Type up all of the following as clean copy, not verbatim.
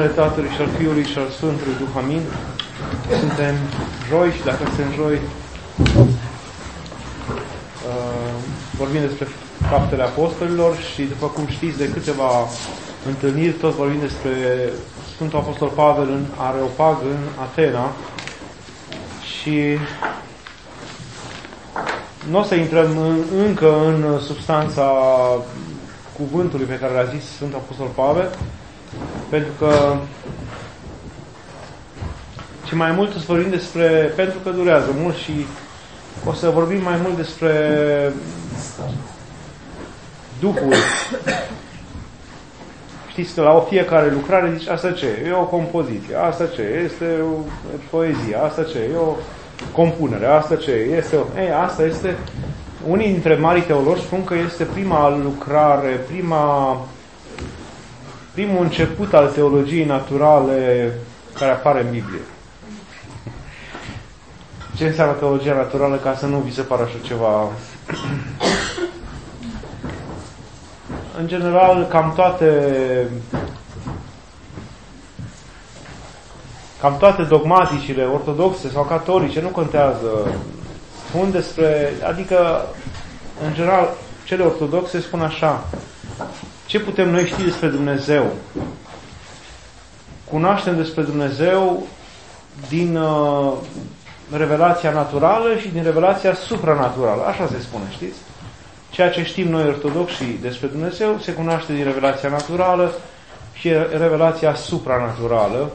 Tatălui și al Fiului și al Sfântului Duh, amin. Suntem joi și dacă suntem joi vorbim despre Faptele Apostolilor și după cum știți de câteva întâlniri tot vorbim despre Sfântul Apostol Pavel în Areopag în Atena și nu o să intrăm încă în substanța cuvântului pe care l-a zis Sfântul Apostol Pavel, pentru că și mai mult o să vorbim despre, pentru că durează mult și o să vorbim mai mult despre Duhul. Știți că la o fiecare lucrare zici, asta ce? E o compoziție, asta ce? Este o poezie, asta ce? E o compunere, asta ce? Este o... Ei, asta este... Unii dintre marii teologi spun că este prima lucrare, primul început al teologiei naturale care apare în Biblie. Ce înseamnă teologia naturală, ca să nu vi se pară așa ceva? În general, cam toate dogmaticile ortodoxe sau catolice, nu contează, spun despre, adică, în general, cele ortodoxe spun așa: ce putem noi ști despre Dumnezeu? Cunoaștem despre Dumnezeu din revelația naturală și din revelația supranaturală. Așa se spune, știți? Ceea ce știm noi ortodoxi despre Dumnezeu se cunoaște din revelația naturală și revelația supranaturală.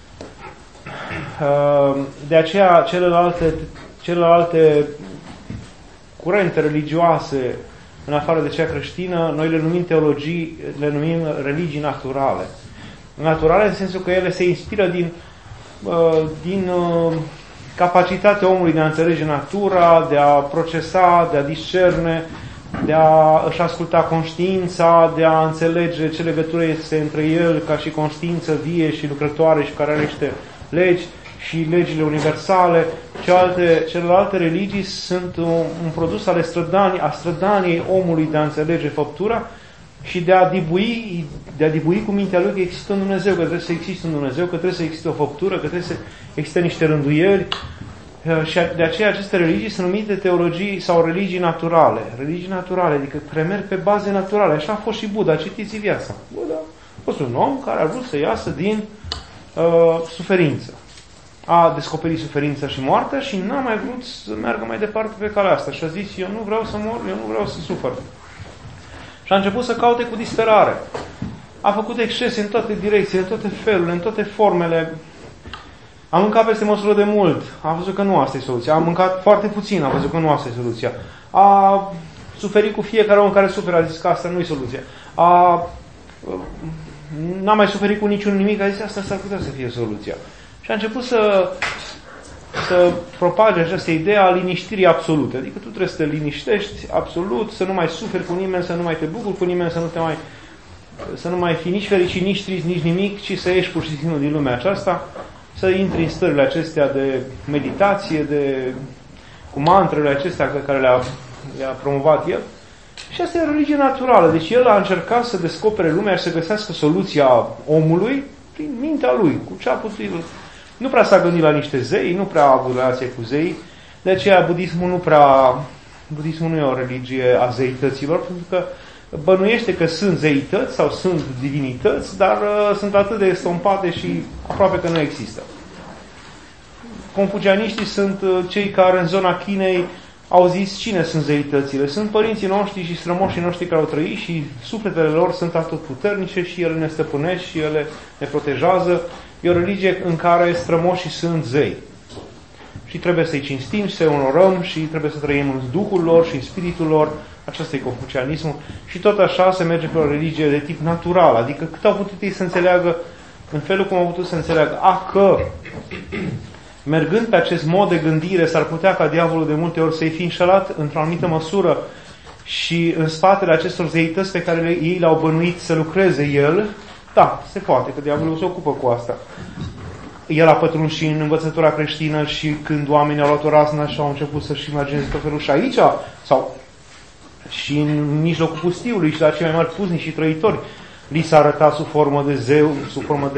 De aceea celelalte curente religioase, în afară de cea creștină, noi le numim le numim religii naturale. Naturale în sensul că ele se inspiră din capacitatea omului de a înțelege natura, de a procesa, de a discerne, de a își asculta conștiința, de a înțelege ce legătură este între el ca și conștiință vie și lucrătoare și care are niște legi și legile universale. Celelalte religii sunt un produs al strădaniei omului de a înțelege făptura și de a dibui cu mintea lui că există un Dumnezeu, că trebuie să existe un Dumnezeu, că trebuie să existe o făptură, că trebuie să existe niște rânduieli. Și de aceea aceste religii sunt numite teologii sau religii naturale. Religii naturale, adică care merg pe baze naturale. Așa a fost și Buddha. Citiți viața. Buddha a fost un om care a vrut să iasă din suferință. A descoperit suferința și moartea și n-a mai vrut să meargă mai departe pe calea asta. Și a zis, eu nu vreau să mor, eu nu vreau să sufăr. Și a început să caute cu disperare. A făcut excese în toate direcțiile, în toate felurile, în toate formele. A mâncat peste măsură de mult, a văzut că nu asta e soluția. A mâncat foarte puțin, a văzut că nu asta e soluția. A suferit cu fiecare om care suferă, a zis că asta nu e soluția. N-a mai suferit cu niciun nimic, a zis asta s-ar putea să fie soluția. Și a început să propage această idee a liniștirii absolute. Adică tu trebuie să te liniștești absolut, să nu mai suferi cu nimeni, să nu mai te bucuri cu nimeni, să nu mai fii nici fericit, nici trist, nici nimic, ci să ieși pur și simplu din lumea aceasta, să intri în stările acestea de meditație, cu mantrele acestea pe care le-a promovat el. Și asta e o religie naturală. Deci el a încercat să descopere lumea și să găsească soluția omului prin mintea lui, cu ce a putut. Nu prea s-a gândit la niște zei, nu prea a avut relație cu zei. De aceea budismul nu e o religie a zeităților, pentru că bănuiește că sunt zeități sau sunt divinități, dar sunt atât de estompate și aproape că nu există. Confucianiștii sunt cei care în zona Chinei au zis cine sunt zeitățile. Sunt părinții noștri și strămoșii noștri care au trăit și sufletele lor sunt atotputernice și ele ne stăpânesc și ele ne protejează. E o religie în care strămoșii sunt zei. Și trebuie să-i cinstim, să-i onorăm și trebuie să trăim în Duhul lor și în spiritul lor. Aceasta e confucianismul. Și tot așa se merge pe o religie de tip natural. Adică cât au putut ei să înțeleagă, în felul cum au putut să înțeleagă, că mergând pe acest mod de gândire s-ar putea ca diavolul de multe ori să-i fi înșelat într-o anumită măsură și în spatele acestor zeități pe care ei le-au bănuit să lucreze el, da, se poate, că diavolul se ocupă cu asta. El a pătruns și în învățătura creștină și când oamenii au luat o raznă și au început să-și imagineze tot felul și aici, sau și în mijlocul pustiului și la cei mai mari puznici și trăitori, li s-a arătat sub formă de zeu, sub formă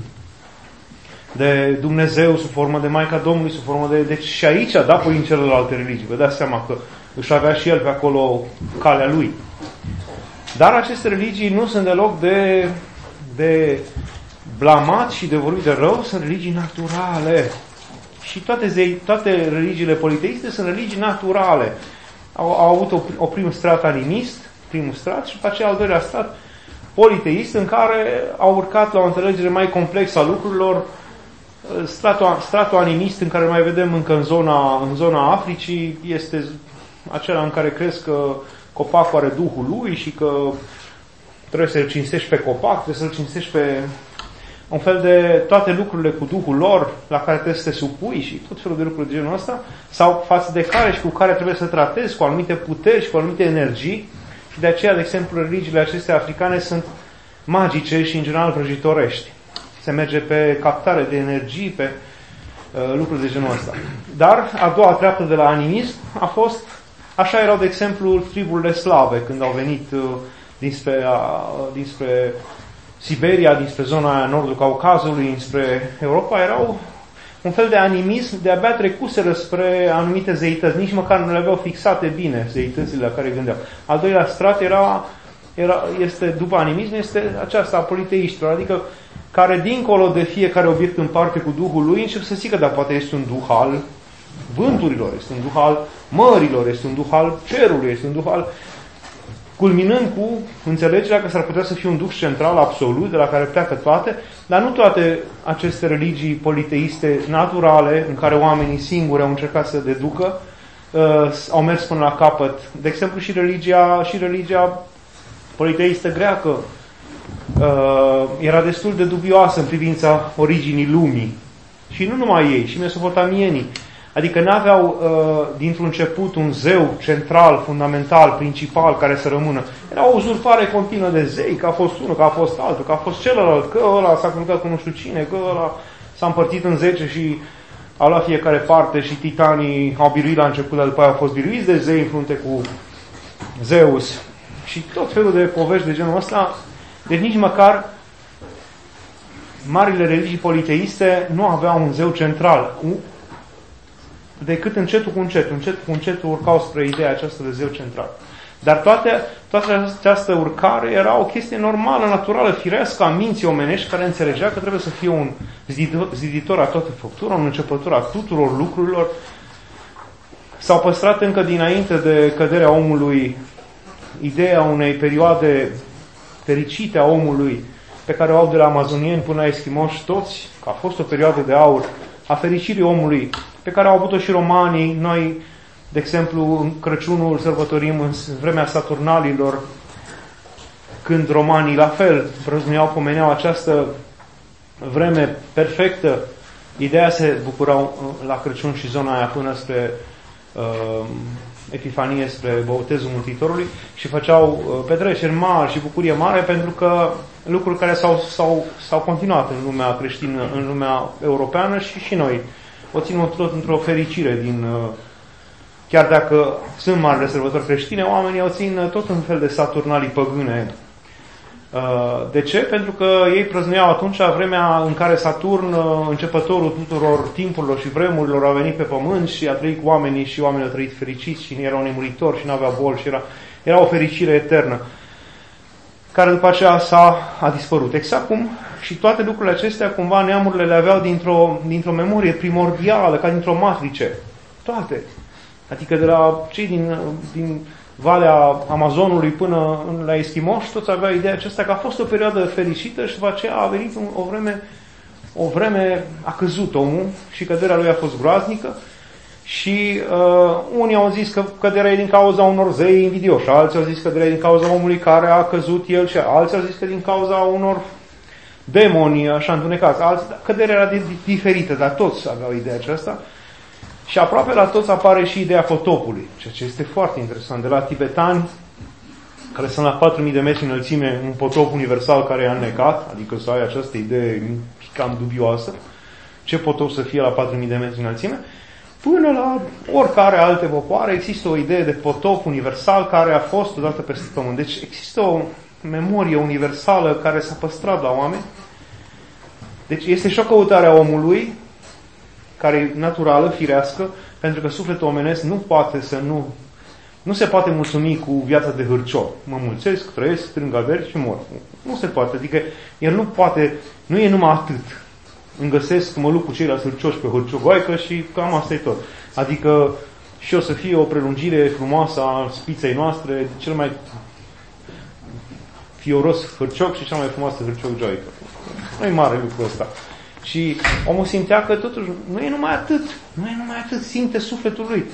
de Dumnezeu, sub formă de Maica Domnului, sub formă de... Deci și aici, da, păi în celelalte religii. Vă dați seama că își avea și el pe acolo calea lui. Dar aceste religii nu sunt deloc de blamat și de vorbit de rău, sunt religii naturale. Și toate religiile politeiste sunt religii naturale. Au avut o primul strat animist, primul strat, și după aceea al doilea strat politeist, în care au urcat la o înțelegere mai complexă a lucrurilor. Stratul animist, în care mai vedem încă în zona Africii, este acela în care crezi că copacul are Duhul lui și că trebuie să-l cinstești pe copac, trebuie să-l cinstești pe un fel de toate lucrurile cu Duhul lor, la care trebuie să te supui și tot felul de lucruri de genul ăsta, sau față de care și cu care trebuie să tratezi cu anumite puteri și cu anumite energii. Și de aceea, de exemplu, religiile acestea africane sunt magice și, în general, vrăjitorești. Se merge pe captare de energii, pe lucruri de genul ăsta. Dar a doua treaptă de la animism a fost, așa erau, de exemplu, triburile slave, când au venit dinspre Siberia, dinspre zona nordul Caucazului, dinspre Europa, erau un fel de animism, de-abia trecuseră spre anumite zeități, nici măcar nu le aveau fixate bine zeitățile la care gândeau. Al doilea strat este, după animism, este aceasta a politeiștilor, adică care dincolo de fiecare obiect în parte cu Duhul lui încep să zică, dar poate este un duh al vânturilor, este un duh al mărilor, este un duh al cerului, este un duh al... culminând cu înțelegerea că s-ar putea să fie un duh central absolut, de la care pleacă toate, dar nu toate aceste religii politeiste naturale, în care oamenii singuri au încercat să deducă, au mers până la capăt. De exemplu, și religia politeistă greacă era destul de dubioasă în privința originii lumii. Și nu numai ei, și mesopotamienii. Adică n-aveau dintr-un început un zeu central, fundamental, principal, care să rămână. Era o uzurpare continuă de zei, că a fost unul, că a fost altul, că a fost celălalt, că ăla s-a călcat cu nu știu cine, că ăla s-a împărțit în 10 și au luat fiecare parte și titanii au biruit la început, dar după aia au fost biruiți de zei în frunte cu Zeus. Și tot felul de povești de genul ăsta. Deci nici măcar marile religii politeiste nu aveau un zeu central, decât încetul cu încetul urcau spre ideea aceasta de zeu central. Dar toată această urcare era o chestie normală, naturală, firească a minții omenești, care înțelegea că trebuie să fie un ziditor a toată făptura, un începător a tuturor lucrurilor. S-au păstrat încă dinainte de căderea omului ideea unei perioade fericite a omului, pe care o au de la amazonieni până la eschimoși toți, că a fost o perioadă de aur a fericirii omului, pe care au avut-o și romanii. Noi, de exemplu, în Crăciunul sărbătorim în vremea Saturnalilor, când romanii la fel pomeneau această vreme perfectă. Ideea se bucurau la Crăciun și zona aia până spre Epifanie, spre botezul Mântuitorului, și făceau petreceri mari și bucurie mare, pentru că lucruri care s-au continuat în lumea creștină, în lumea europeană, și noi o ținem tot într-o fericire chiar dacă sunt marile sărbători creștine, oamenii o țin tot în fel de saturnalii păgâne. De ce? Pentru că ei prăznuiau atunci vremea în care Saturn, începătorul tuturor timpurilor și vremurilor, a venit pe pământ și a trăit cu oamenii și oamenii au trăit fericiți și nu erau nemuritori și nu aveau boli și era o fericire eternă, care după aceea a dispărut. Exact cum și toate lucrurile acestea, cumva, neamurile le aveau dintr-o memorie primordială, ca dintr-o matrice. Toate. Adică de la cei din Valea Amazonului până la eschimoși, toți aveau ideea aceasta că a fost o perioadă fericită și după aceea a venit o vreme a căzut omul și căderea lui a fost groaznică și unii au zis că căderea e din cauza unor zei invidioși, alții au zis că căderea e din cauza omului care a căzut el și alții au zis că din cauza unor demoni așa întunecați. Căderea era diferită, dar toți aveau ideea aceasta. Și aproape la toți apare și ideea potopului, ceea ce este foarte interesant. De la tibetani, care sunt la 4.000 de metri înălțime, un potop universal care i-a înnecat, adică să ai această idee cam dubioasă, ce potop să fie la 4.000 de metri înălțime, până la oricare alte popoare există o idee de potop universal care a fost odată peste pământ. Deci există memorie universală care s-a păstrat la oameni. Deci este și o căutare a omului, care e naturală, firească, pentru că sufletul omenesc nu se poate mulțumi cu viața de hârcior. Mă mulțesc, trăiesc, strâng averi și mor. Nu se poate. Adică el nu e numai atât. Îmi găsesc, mă lupt cu ceilalți hârcioși pe hârciogoaică și cam asta e tot. Adică și o să fie o prelungire frumoasă a spiței noastre, cel mai fioros hârcioc și cea mai frumoasă hârciogjoaică. Nu e mare lucrul ăsta. Și omul simțea că totuși nu e numai atât, simte sufletul lui.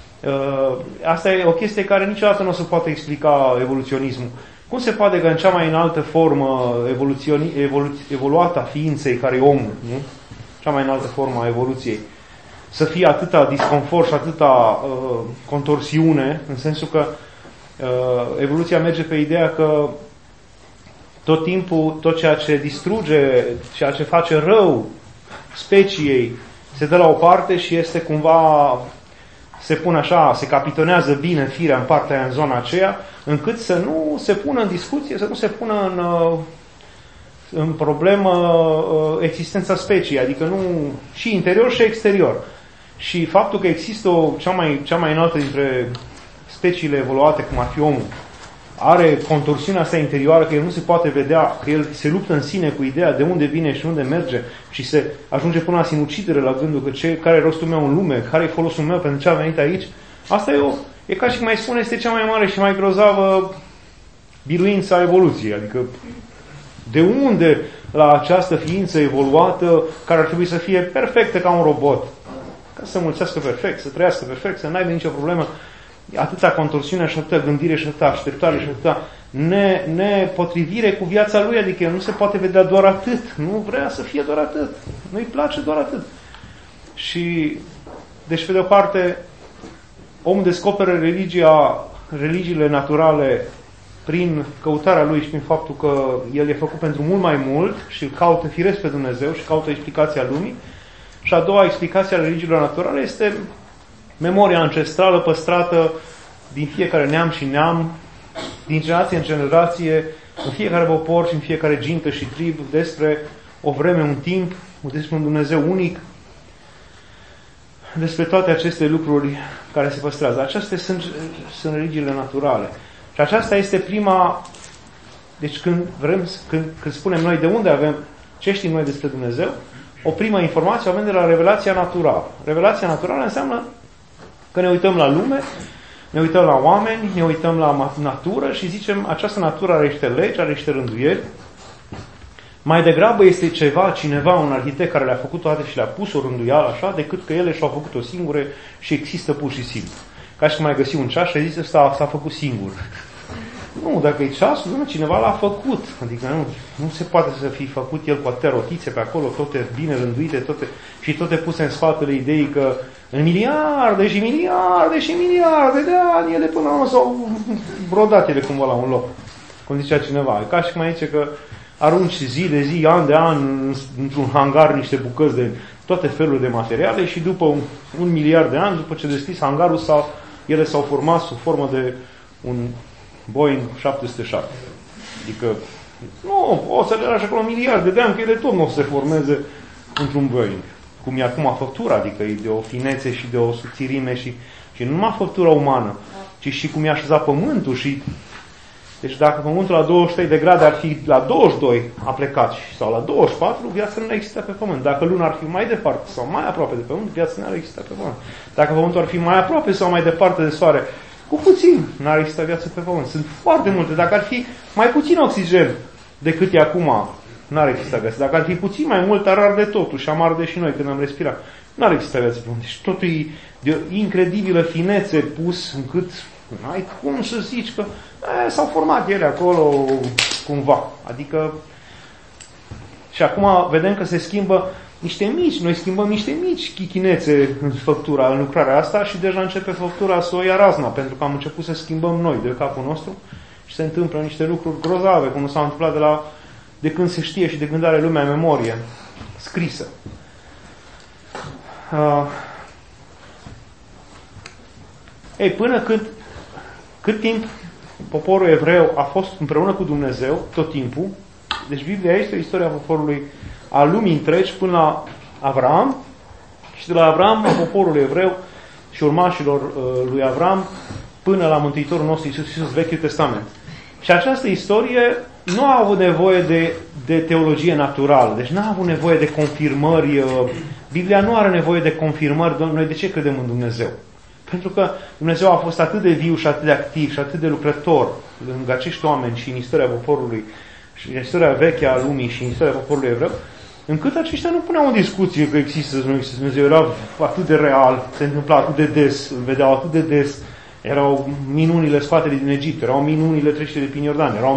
Asta e o chestie care niciodată nu o să poate explica evoluționismul. Cum se poate că în cea mai înaltă formă evoluată a ființei, care e omul, nu? Cea mai înaltă formă a evoluției, să fie atâta disconfort și atâta contorsiune, în sensul că evoluția merge pe ideea că tot timpul, tot ceea ce distruge, ceea ce face rău speciei, se dă la o parte și este cumva, se pune așa, se capitonează bine firea în partea aia, în zona aceea, încât să nu se pună în discuție, să nu se pună în problemă existența speciei, adică nu și interior și exterior. Și faptul că există cea mai înaltă dintre speciile evoluate, cum ar fi omul, are contorsiunea asta interioară, că el nu se poate vedea, că el se luptă în sine cu ideea de unde vine și unde merge și se ajunge până la sinucidere la gândul că care e rostul meu în lume, care e folosul meu pentru ce a venit aici. Asta e ca și cum mai spune, este cea mai mare și mai grozavă biruință a evoluției. Adică de unde la această ființă evoluată, care ar trebui să fie perfectă ca un robot, ca să mulțească perfect, să trăiască perfect, să n-aibă nicio problemă, atâta contorsiune și atâta gândire și atâta așteptare și atâta nepotrivire cu viața lui, adică el nu se poate vedea doar atât, nu vrea să fie doar atât, nu-i place doar atât. Și, deci pe de o parte, omul descoperă religiile naturale prin căutarea lui și prin faptul că el e făcut pentru mult mai mult și îl caută firesc pe Dumnezeu și caută explicația lumii. Și a doua explicație a religiilor naturale este memoria ancestrală păstrată din fiecare neam și neam, din generație în generație, în fiecare popor și în fiecare gintă și trib, despre o vreme, un timp, despre un Dumnezeu unic, despre toate aceste lucruri care se păstrează. Acestea sunt religiile naturale. Și aceasta este prima, deci când spunem noi de unde avem, ce știm noi despre Dumnezeu, o primă informație o avem de la revelația naturală. Revelația naturală înseamnă că ne uităm la lume, ne uităm la oameni, ne uităm la natură și zicem, această natură are niște legi, are niște rânduieli. Mai degrabă este cineva, un arhitect care le-a făcut toate și le-a pus o rânduială așa, decât că ele și-au făcut o singură și există pur și simplu. Ca și cum ai găsi un ceas și ai zis, ăsta s-a făcut singur. Nu, dacă e ceasul, cineva l-a făcut. Adică nu se poate să fie făcut el cu atâtea rotițe pe acolo, toate bine rânduite, toate puse în spatele ideii că în miliarde și miliarde și miliarde de ani ele până la urmă s-au brodat ele cumva la un loc. Cum zicea cineva. E ca și cum ai zice că arunci zi de zi, an de an, într-un hangar niște bucăți de toate felurile de materiale și după un miliard de ani, după ce deschis hangarul, ele s-au format sub formă de un Boeing 707. Adică, nu, o să le lași acolo miliarde de ani, că ele tot nu o să se formeze într-un Boeing. Cum e acum făptura, adică e de o finețe și de o subțirime și nu numai făptura umană, ci și cum e așezat pământul și... Deci dacă pământul la 23 de grade ar fi la 22 a plecat sau la 24, viața nu există pe pământ. Dacă luna ar fi mai departe sau mai aproape de pământ, viața nu ar exista pe pământ. Dacă pământul ar fi mai aproape sau mai departe de soare, cu puțin n-ar exista viață pe pământ. Sunt foarte multe. Dacă ar fi mai puțin oxigen decât e acum, n-ar exista viață. Dacă ar fi puțin mai mult, ar arde totul și am arde și noi când am respirat. N-ar exista viață pe pământ. Deci totul e de o incredibilă finețe pus încât n-ai cum să zici că s-au format ele acolo cumva. Adică și acum vedem că se schimbă niște mici, noi schimbăm niște mici chichinețe în făptura, în lucrarea asta și deja începe făptura să o ia razna, pentru că am început să schimbăm noi de capul nostru și se întâmplă niște lucruri grozave, cum nu s-au întâmplat de când se știe și de când are lumea memorie scrisă. Până cât timp poporul evreu a fost împreună cu Dumnezeu tot timpul. Deci Biblia este istoria poporului a lumii întregi până la Avram și de la Avram a poporului evreu și urmașilor lui Avram până la Mântuitorul nostru Iisus, Vechiul Testament. Și această istorie nu a avut nevoie de teologie naturală, deci nu a avut nevoie de confirmări. Biblia nu are nevoie de confirmări. Noi de ce credem în Dumnezeu? Pentru că Dumnezeu a fost atât de viu și atât de activ și atât de lucrător lângă acești oameni și în istoria poporului și în istoria veche a lumii și în istoria poporului evreu, încât aceștia nu puneau în discuție că există Dumnezeu. Era atât de real, se întâmpla atât de des, îl vedeau atât de des. Erau minunile scoatele din Egipt, erau minunile trecerii prin Iordan, erau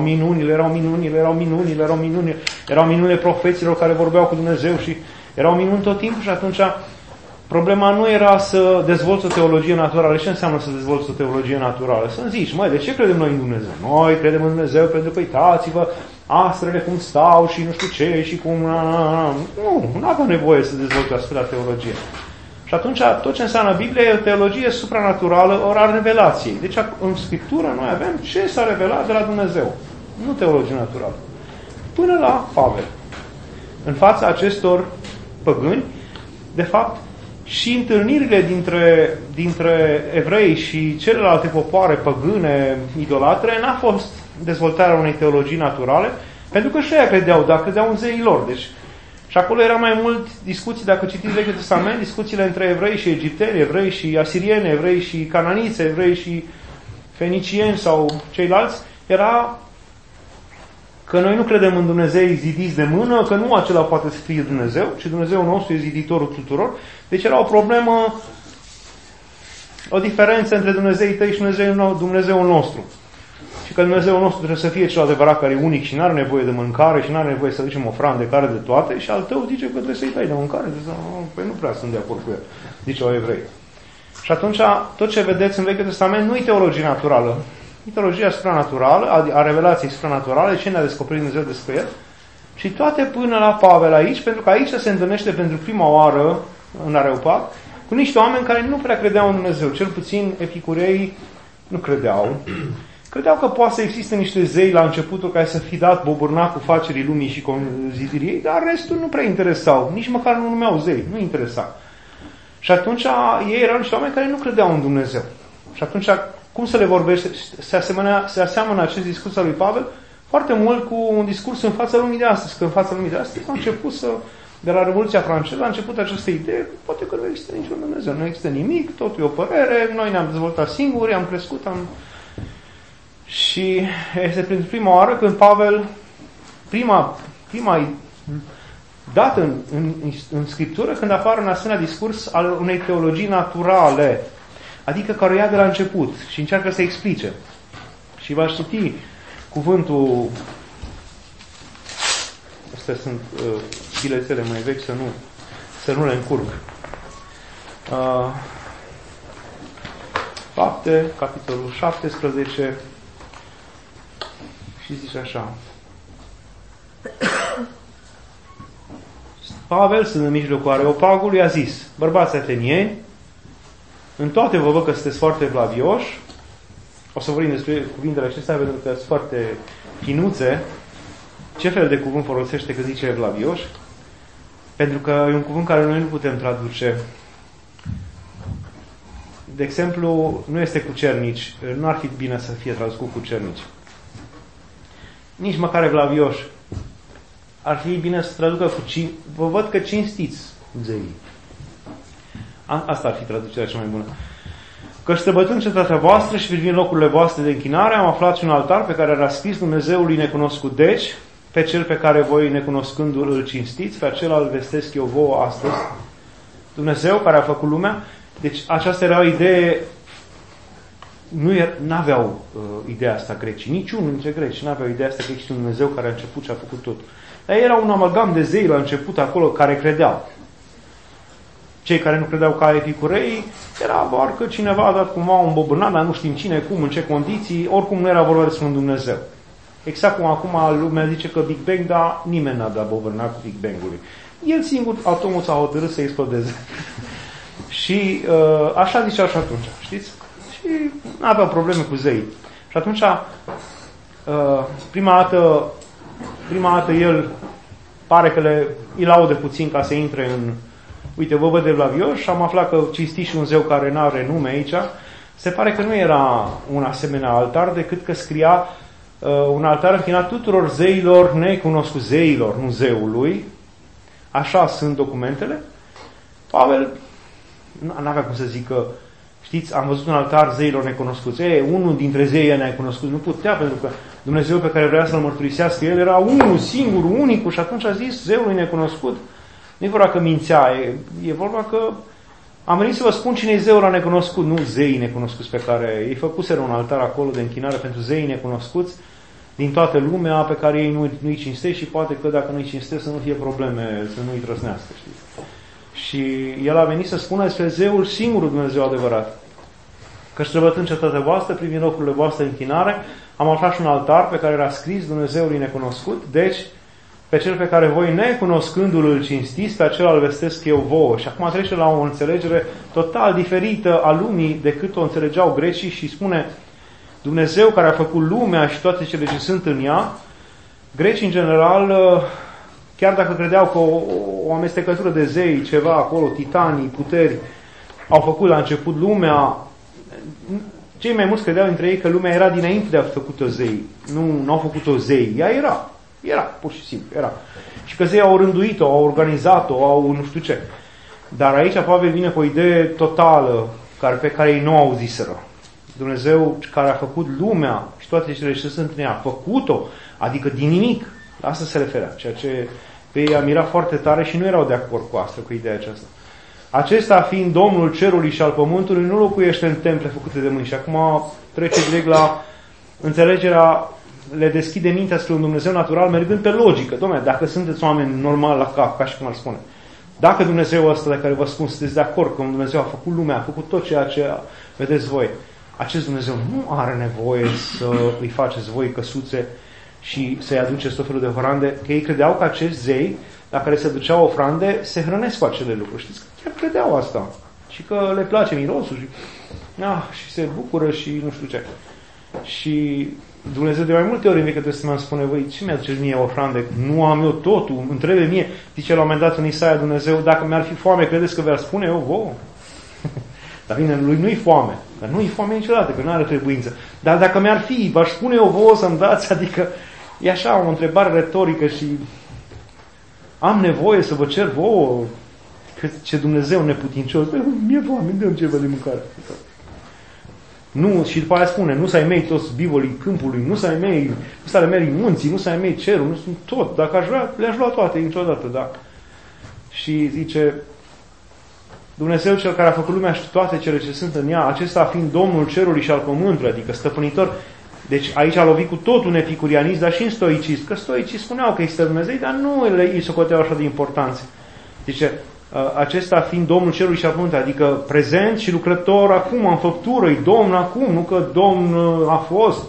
minunile profeților care vorbeau cu Dumnezeu și erau minuni tot timpul. Și atunci problema nu era să dezvolți o teologie naturală. Ce înseamnă să dezvolți o teologie naturală? Să-mi zici, de ce credem noi în Dumnezeu? Noi credem în Dumnezeu pentru că uitați-vă astrele cum stau și nu știu ce și cum... Nu avem nevoie să dezvolți astfel de teologie. Și atunci tot ce înseamnă Biblia e o teologie supranaturală, ori a revelației. Deci în Scriptură noi avem ce s-a revelat de la Dumnezeu. Nu teologie naturală. Până la Pavel. În fața acestor păgâni, de fapt, și întâlnirile dintre evrei și celelalte popoare păgâne, idolatre, n-a fost dezvoltarea unei teologii naturale, pentru că și ei credeau, dar credeau în zeii lor. Deci, și acolo era mai mult discuții, dacă citiți Vechiul Testament, discuțiile între evrei și egipteni, evrei și asirieni, evrei și cananiți, evrei și fenicieni sau ceilalți, era că noi nu credem în Dumnezei zidiți de mână, că nu acela poate să fie Dumnezeu, ci Dumnezeul nostru e ziditorul tuturor. Deci era o problemă, o diferență între Dumnezeii tăi și Dumnezeul nostru. Și că Dumnezeul nostru trebuie să fie cel adevărat care e unic și nu are nevoie de mâncare și nu are nevoie să ducem ofrande care de toate, și al tău zice că trebuie să-i dai de mâncare. Păi nu prea sunt de acord cu el, zice o evrei. Și atunci tot ce vedeți în Vechiul Testament nu e teologie naturală. E teologia supranaturală, a revelației supranaturale, ce ne-a descoperit Dumnezeu despre el. Și toate până la Pavel aici, pentru că aici se întâlnește pentru prima oară în Areopag cu niște oameni care nu prea credeau în Dumnezeu. Cel puțin epicureii nu credeau. Credeau că poate să existe niște zei la începutul care să fi dat bobârnacul facerii lumii și zidirii ei, dar restul nu prea interesau. Nici măcar nu numeau zei, nu interesa. Și atunci ei erau niște oameni care nu credeau în Dumnezeu. Și atunci cum să le vorbește? Se aseamănă acest discurs al lui Pavel foarte mult cu un discurs în fața lumii de astăzi. Că în fața lumii de astăzi a început de la Revoluția franceză, a început această idee, poate că nu există niciun Dumnezeu, nu există nimic, totul e o părere, noi ne-am dezvoltat singuri, am crescut, Și este pentru prima oară când Pavel, prima dată în Scriptură, când apare un asemenea discurs al unei teologii naturale, adică care o ia de la început și încearcă să explice. Și v-aș citi cuvântul, astea sunt biletele mai vechi, să nu le încurc. Fapte, capitolul 17, și zice așa. Pavel, stând în mijlocul Areopagului, a zis: bărbați atenieni, în toate vă văd că sunteți foarte blavioși. O să vorbim despre cuvintele acestea pentru că sunt foarte finuțe. Ce fel de cuvânt folosește când zice blavioși? Pentru că e un cuvânt care noi nu putem traduce. De exemplu, nu este cucernici. Nu ar fi bine să fie tradus cu cucernici. Nici măcar evlavioși. Ar fi bine să traducă cu vă văd că cinstiți zeii. Asta ar fi traducerea cea mai bună. Că străbătând cetatea voastră și privind locurile voastre de închinare, am aflat și un altar pe care era scris Dumnezeului necunoscut. Deci, pe cel pe care voi necunoscându-l îl cinstiți, pe acela îl vestesc eu vouă astăzi. Dumnezeu care a făcut lumea. Deci aceasta era o idee. N-aveau ideea asta grecii. Niciunul dintre greci n-aveau ideea asta că există un Dumnezeu care a început și a făcut tot. Dar era un amalgam de zei la început acolo care credeau. Cei care nu credeau ca epicureii, era doar că cineva a dat cumva un bobârnat, dar nu știm cine, cum, în ce condiții, oricum nu era vorba despre un Dumnezeu. Exact cum acum lumea zice că Big Bang, dar nimeni n-a dat bobârnat cu Big Bang-ului. El singur, atomul s-a hotărât să explodeze. Și așa zicea și atunci, știți? Și nu aveau probleme cu zei. Și atunci, prima dată el pare că îi laudă puțin ca să intre în... Uite, vă văd evlavioși și am aflat că cinstiți și un zeu care n-are nume aici. Se pare că nu era un asemenea altar, decât că scria un altar închinat tuturor zeilor necunoscuți, zeilor, nu zeului. Așa sunt documentele. Pavel n-avea cum să zică, știți, am văzut un altar zeilor necunoscuți. Unul dintre zeii necunoscuți nu putea, pentru că Dumnezeu pe care vrea să-L mărturisească, El era unul, singur, unicul, și atunci a zis zeului necunoscut. Nu e vorba că mințea, e vorba că am venit să vă spun cine e zeul necunoscut, nu zeii necunoscuți pe care ei făcuseră un altar acolo de închinare pentru zeii necunoscuți din toată lumea, pe care ei nu-i cinstesc și poate că dacă nu-i cinstesc să nu fie probleme, să nu-i trăsnească, știți. Și el a venit să spună despre zeul singurul Dumnezeu adevărat. Că străbătând cetatea voastră, privind locurile voastre închinare, am aflat și un altar pe care era scris Dumnezeului necunoscut, deci pe cel pe care voi, necunoscându-l, îl cinstiți, pe acela îl vestesc eu vouă. Și acum trece la o înțelegere total diferită a lumii decât o înțelegeau grecii și spune Dumnezeu care a făcut lumea și toate cele ce sunt în ea. Grecii, în general, chiar dacă credeau că o amestecătură de zei, ceva acolo, titanii, puteri, au făcut la început lumea, cei mai mulți credeau dintre ei că lumea era dinainte de a fi făcut-o zei. Nu au făcut-o zei. Ea era, pur și simplu, era. Și că zei au rânduit-o, au organizat-o, au nu știu ce. Dar aici Pavel vine cu o idee totală pe care ei nu au ziseră. Dumnezeu care a făcut lumea și toate cele ce sunt în ea, a făcut-o, adică din nimic. La asta se referea, ceea ce pe ei a mirat foarte tare și nu erau de acord cu asta, cu ideea aceasta. Acesta, fiind Domnul cerului și al pământului, nu locuiește în temple făcute de mâini. Și acum trece direct la înțelegerea, le deschide mintea spre un Dumnezeu natural, mergând pe logică. Dom'le, dacă sunteți oameni normali la cap, ca și cum ar spune, dacă Dumnezeu ăsta de care vă spun, sunteți de acord că un Dumnezeu a făcut lumea, a făcut tot ceea ce vedeți voi, acest Dumnezeu nu are nevoie să îi faceți voi căsuțe și să-i aduceți tot felul de ofrande, că ei credeau că acești zei, la care se duceau ofrande, se hrănesc cu acele lucruri. Știți că chiar credeau asta. Și că le place mirosul și se bucură și nu știu ce. Și Dumnezeu de mai multe ori în Vechiul Testament spune, voi, ce mi-aduceți mie ofrande? Nu am eu totul, îmi trebuie mie. Zice la un moment dat în Isaia Dumnezeu, dacă mi-ar fi foame, credeți că vi-ar spune eu vouă? Dar bine, lui nu-i foame. Dar nu-i foame niciodată, că nu are trebuință. Dar dacă mi-ar fi, v-aș spune eu vouă să-mi dați, adică e așa o întrebare retorică și am nevoie să vă cer vouă că ce Dumnezeu neputincios, mi-e foame, dăm ceva de mâncare. Nu, și după aia spune, nu să-i mei toți bivolii câmpului, nu să-i mei, nu să-i mei munții, nu să-i mei cerul, nu sunt tot. Dacă aș vrea, le-aș lua toate niciodată, da. Și zice, Dumnezeu cel care a făcut lumea și toate cele ce sunt în ea, acesta fiind Domnul cerului și al pământului, adică stăpânitor. Deci aici a lovit cu tot un epicurianism, dar și în stoicism, că stoicii spuneau că există Dumnezeu, dar nu îi socoteau așa de importanță. Zice, acesta fiind Domnul cerului și al pământului, adică prezent și lucrător acum, în făptură, e Domn acum, nu că Domn a fost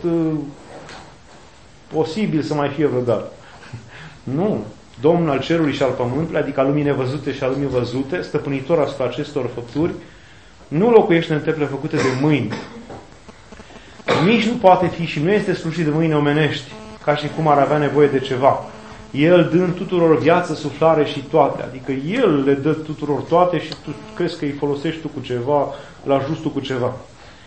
posibil să mai fie vreodată. Nu. Domnul al cerului și al pământului, adică al lumii nevăzute și al lumii văzute, stăpânitor asupra acestor făpturi, nu locuiește în temple făcute de mâini. Nici nu poate fi și nu este slujit de mâini omenești, ca și cum ar avea nevoie de ceva. El dând tuturor viață, suflare și toate. Adică El le dă tuturor toate și tu crezi că îi folosești tu cu ceva, îl ajuți tu cu ceva.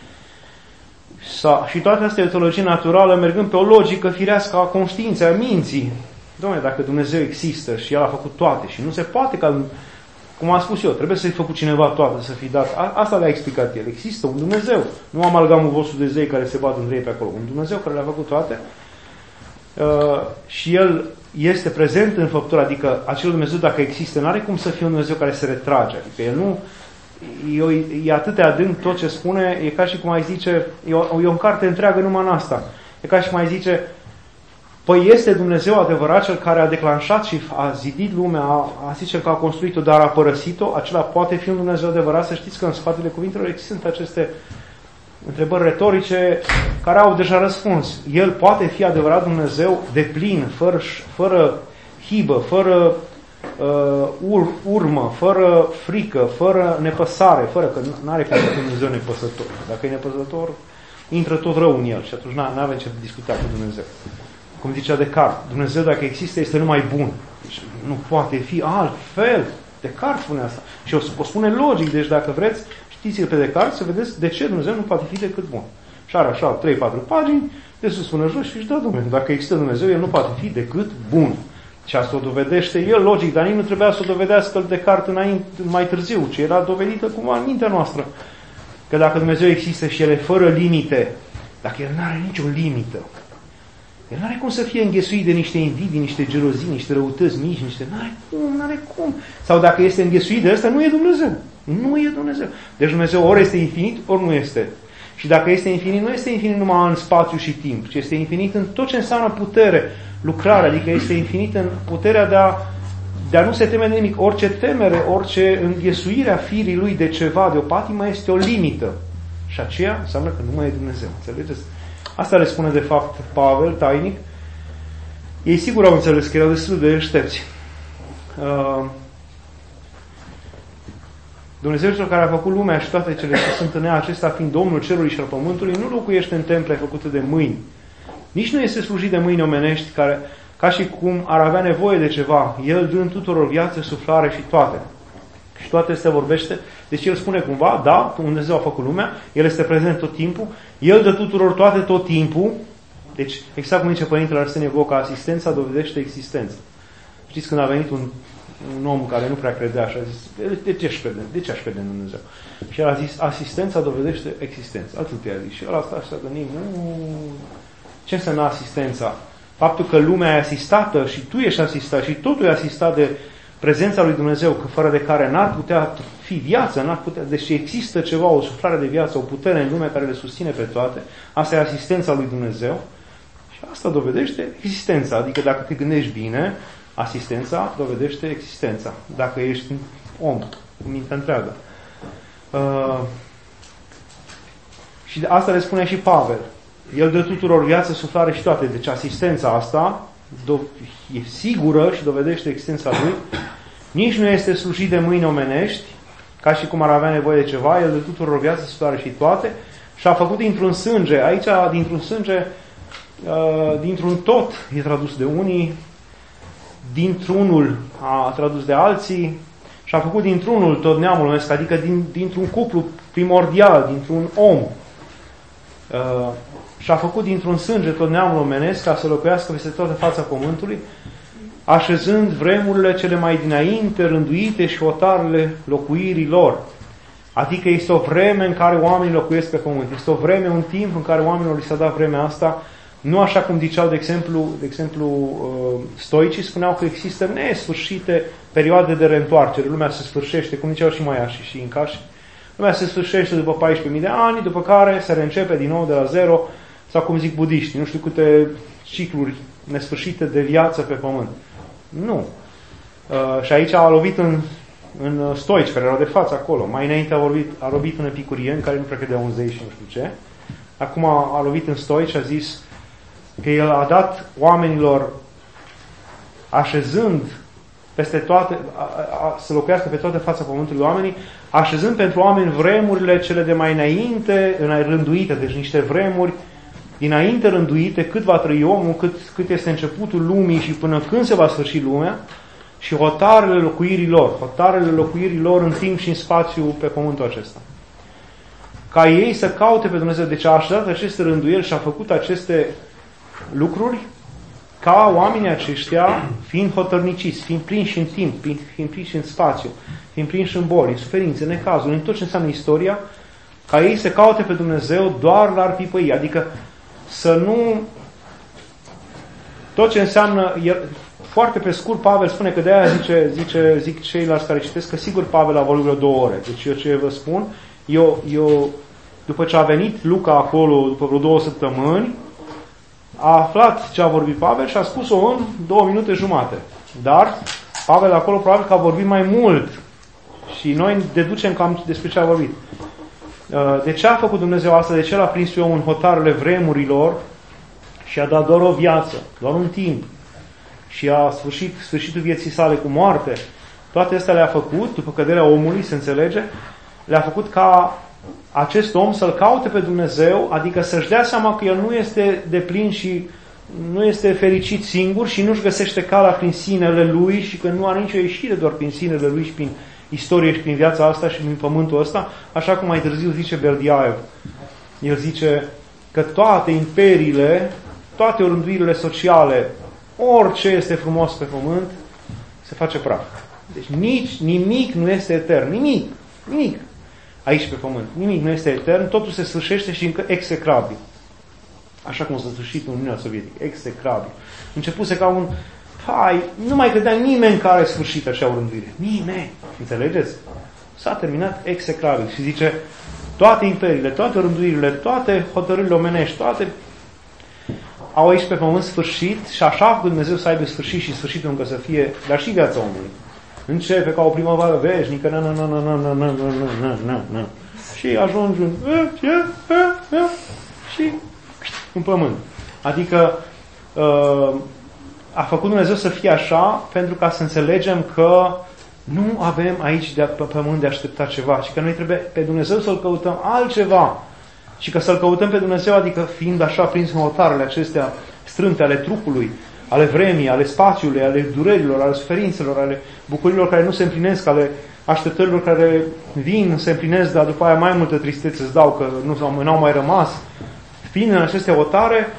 Și toate astea e o teologie naturală, mergând pe o logică firească a conștiinței, a minții. Doamne, dacă Dumnezeu există și El a făcut toate și nu se poate ca, cum am spus eu, trebuie să-i făcut cineva toate, să fi dat. Asta le-a explicat El. Există un Dumnezeu. Nu amalgamul vostru de zei care se bat între ei pe acolo. Un Dumnezeu care le-a făcut toate și El este prezent în făptură. Adică acel Dumnezeu, dacă există, nu are cum să fie un Dumnezeu care se retrage. Adică El nu... E atât de adânc tot ce spune, e ca și cum ai zice, e o carte întreagă numai în asta. E ca și cum ai zice, păi este Dumnezeu adevărat cel care a declanșat și a zidit lumea, a zis cel că a construit-o, dar a părăsit-o, acela poate fi un Dumnezeu adevărat. Să știți că în spatele cuvintelor există aceste întrebări retorice care au deja răspuns. El poate fi adevărat Dumnezeu deplin, fără hibă, fără urmă, fără frică, fără nepăsare, fără că nu are cum să fie Dumnezeu nepăsător. Dacă e nepăsător, intră tot rău în el și atunci nu avem ce discuta cu Dumnezeu. Cum zicea Descartes, Dumnezeu dacă există este numai bun. Deci nu poate fi altfel. Descartes spune asta. Și o spune logic, deci dacă vreți, știți-l pe Descartes să vedeți de ce Dumnezeu nu poate fi decât bun. Și are așa 3-4 pagini, de sus până jos și își dă Dumnezeu. Dacă există Dumnezeu, el nu poate fi decât bun. Și asta o dovedește el, logic, dar nici nu trebuia să o dovedească Descartes mai târziu, ci era dovedită cumva în mintea noastră. Că dacă Dumnezeu există și el e fără limite, dacă el nu are nicio limită, el nu are cum să fie înghesuit de niște invidii, niște gelozii, niște răutăți mici, nu are cum. Sau dacă este înghesuit de ăsta, nu e Dumnezeu. Nu e Dumnezeu. Deci Dumnezeu ori este infinit, ori nu este. Și dacă este infinit, nu este infinit numai în spațiu și timp, ci este infinit în tot ce înseamnă putere, lucrare, adică este infinit în puterea de a nu se teme de nimic. Orice temere, orice înghesuire a firii lui de ceva, de o patimă, este o limită. Și aceea înseamnă că nu mai e Dumnezeu. Înțelegeți? Asta le spune de fapt Pavel, tainic. Ei sigur au înțeles că erau destul de deștepți. Dumnezeu cel care a făcut lumea și toate cele ce sunt în ea, acesta fiind Domnul cerului și al pământului, nu locuiește în temple făcute de mâini. Nici nu este slujit de mâini omenești, care, ca și cum ar avea nevoie de ceva, El dând tuturor viață, suflare și toate. Și toate astea vorbește. Deci El spune cumva, da, Dumnezeu a făcut lumea, El este prezent tot timpul, El dă tuturor toate tot timpul. Deci, exact cum zice Părintele Arsenie Boca, asistența dovedește existența. Știți când a venit un om care nu prea credea și a zis, de ce aș crede în Dumnezeu? Și el a zis, asistența dovedește existența. Atât i-a zis. Și el asta așa gândim, ce înseamnă asistența? Faptul că lumea e asistată și tu ești asistat și totul e asistat de prezența lui Dumnezeu, că fără de care n-ar putea fi viață, n-ar putea, deci există ceva, o suflare de viață, o putere în lume care le susține pe toate. Asta e asistența lui Dumnezeu și asta dovedește existența. Adică dacă te gândești bine, asistența dovedește existența. Dacă ești om, cu mintea întreagă. Și asta le spune și Pavel. El dă tuturor viață, suflare și toate. Deci asistența asta e sigură și dovedește existența lui. Nici nu este slujit de mâini omenești, ca și cum ar avea nevoie de ceva. El dă tuturor viață, suflare și toate. Și a făcut dintr-un sânge. Aici, dintr-un sânge, dintr-un tot e tradus de unii, dintr-unul a tradus de alții și a făcut dintr-unul tot neamul omenesc, adică dintr-un cuplu primordial, dintr-un om. Și a făcut dintr-un sânge tot neamul omenesc ca să locuiască peste toată fața pământului, așezând vremurile cele mai dinainte rânduite și hotarele locuirii lor. Adică este o vreme în care oamenii locuiesc pe pământ. Este o vreme, un timp în care oamenilor li s-a dat vremea asta. Nu așa cum ziceau, de exemplu, stoicii spuneau că există nesfârșite perioade de reîntoarcere. Lumea se sfârșește, cum ziceau și Maiași și Incași. Lumea se sfârșește după 14.000 de ani, după care se reîncepe din nou de la zero, sau cum zic budiștii, nu știu câte cicluri nesfârșite de viață pe pământ. Nu. Și aici a lovit în stoici, care erau de față acolo. Mai înainte a lovit în epicurieni, care nu prea credeau în zei și nu știu ce. Acum a lovit în stoici și a zis că el a dat oamenilor, așezând peste toate, să locuiască pe toată fața pământului oamenii, așezând pentru oameni vremurile cele de mai înainte, rânduite, deci niște vremuri dinainte rânduite, cât va trăi omul, cât este începutul lumii și până când se va sfârși lumea, și hotarele locuirii lor în timp și în spațiu pe pământul acesta. Ca ei să caute pe Dumnezeu. Deci a așezat aceste rânduieli și a făcut aceste lucruri ca oamenii aceștia, fiind hotărniciți, fiind prinși în timp, fiind prinși în spațiu, fiind prinși în boli, în suferințe, în necazuri, în tot ce înseamnă istoria, ca ei să caute pe Dumnezeu doar la arpipăi. Adică să nu... Tot ce înseamnă... Foarte pe scurt, Pavel spune că de-aia zic ceilalți care citesc că sigur Pavel a vorbit vreo 2 ore. Deci eu ce vă spun, eu după ce a venit Luca acolo, după vreo 2 săptămâni, a aflat ce a vorbit Pavel și a spus-o în 2 minute jumate. Dar Pavel acolo probabil că a vorbit mai mult și noi deducem cam despre ce a vorbit. De ce a făcut Dumnezeu asta? De ce l-a prins eu în hotarele vremurilor și a dat doar o viață, doar un timp și a sfârșitul vieții sale cu moarte? Toate astea le-a făcut, după căderea omului, se înțelege, le-a făcut ca acest om să-L caute pe Dumnezeu, adică să-și dea seama că el nu este deplin și nu este fericit singur și nu-și găsește calea prin sinele lui și că nu are nicio ieșire doar prin sinele lui și prin istorie și prin viața asta și prin pământul ăsta, așa cum mai târziu zice Berdiaev. El zice că toate imperiile, toate orânduirile sociale, orice este frumos pe pământ, se face praf. Deci nimic nu este etern. Nimic. Aici pe pământ. Nimic nu este etern, totul se sfârșește și încă execrabil. Așa cum s-a sfârșit în Uniunea Sovietică. Execrabil. Începuse ca un... nu mai credea nimeni care a sfârșit așa orânduire. Nimeni. Înțelegeți? S-a terminat execrabil. Și zice, toate imperiile, toate orânduirile, toate hotărârile omenești, toate au aici pe pământ sfârșit și așa cu Dumnezeu să aibă sfârșit și sfârșitul încă să fie, dar și viața omului. Începe ca o primăvară veșnică, și ajungi și în pământ. Adică a făcut Dumnezeu să fie așa pentru ca să înțelegem că nu avem aici pe pământ de așteptat ceva și că noi trebuie pe Dumnezeu să-L căutăm altceva. Și că să-L căutăm pe Dumnezeu, adică fiind așa prins în hotarele acestea strâmte ale trupului, ale vremii, ale spațiului, ale durerilor, ale suferințelor, ale bucurilor care nu se împlinesc, ale așteptărilor care vin, se împlinesc, dar după aia mai multă tristețe îți dau că n-au mai rămas. Fiind în aceste hotare,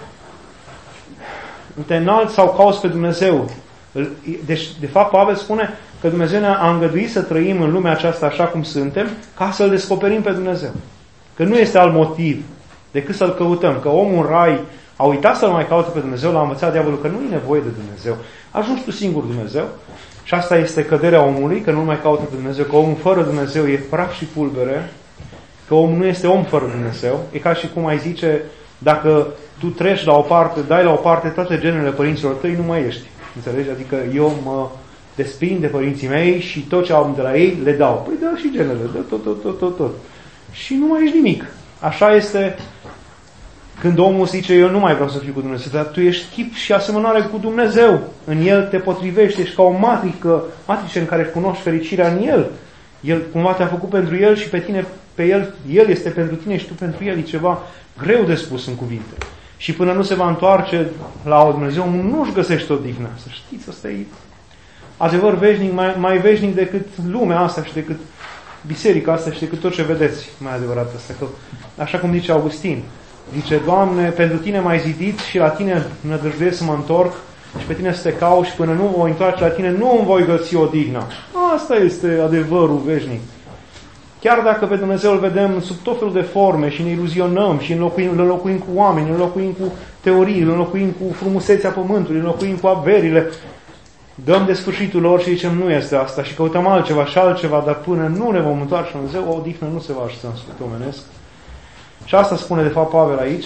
te înalți sau cauți pe Dumnezeu. Deci, de fapt, Pavel spune că Dumnezeu ne-a îngăduit să trăim în lumea aceasta așa cum suntem, ca să-L descoperim pe Dumnezeu. Că nu este alt motiv decât să-L căutăm. Că omul în rai a uitat să-L mai caute pe Dumnezeu, l-a învățat diavolul că nu e nevoie de Dumnezeu. Ajungi tu singur Dumnezeu. Și asta este căderea omului, că nu mai caută pe Dumnezeu, că omul fără Dumnezeu e praf și pulbere, că omul nu este om fără Dumnezeu. E ca și cum ai zice, dacă tu treci la o parte, dai la o parte toate genurile părinților tăi, nu mai ești. Înțelegi? Adică eu mă desprind de părinții mei și tot ce am de la ei le dau. Păi dă și genele, dă tot. Și nu mai ești nimic. Așa este când omul zice, eu nu mai vreau să fiu cu Dumnezeu, dar tu ești chip și asemănare cu Dumnezeu. În El te potrivești, ești ca o matrice în care își cunoști fericirea în El. El cumva te-a făcut pentru El și pe tine, pe El este pentru tine și tu pentru El. E ceva greu de spus în cuvinte. Și până nu se va întoarce la Dumnezeu, nu-și găsește odihna. Să știți, asta e adevăr veșnic, mai veșnic decât lumea asta și decât biserica asta și decât tot ce vedeți. Mai adevărat asta. Că, așa cum zice Augustin, zice, Doamne, pentru Tine m-ai zidit și la Tine nădăjduiesc să mă întorc și pe Tine să te caut și până nu mă voi întoarce la Tine, nu îmi voi găsi odihna. Asta este adevărul veșnic. Chiar dacă pe Dumnezeu îl vedem sub tot felul de forme și ne iluzionăm și îl înlocuim cu oameni, îl înlocuim cu teorii, îl înlocuim cu frumusețea pământului, îl înlocuim cu averile, dăm de sfârșitul lor și zicem nu este asta și căutăm altceva și altceva, dar până nu ne vom întoarce la Dumnezeu, o odihnă nu se va așeza în sufletul omenesc. Și asta spune de fapt Pavel aici.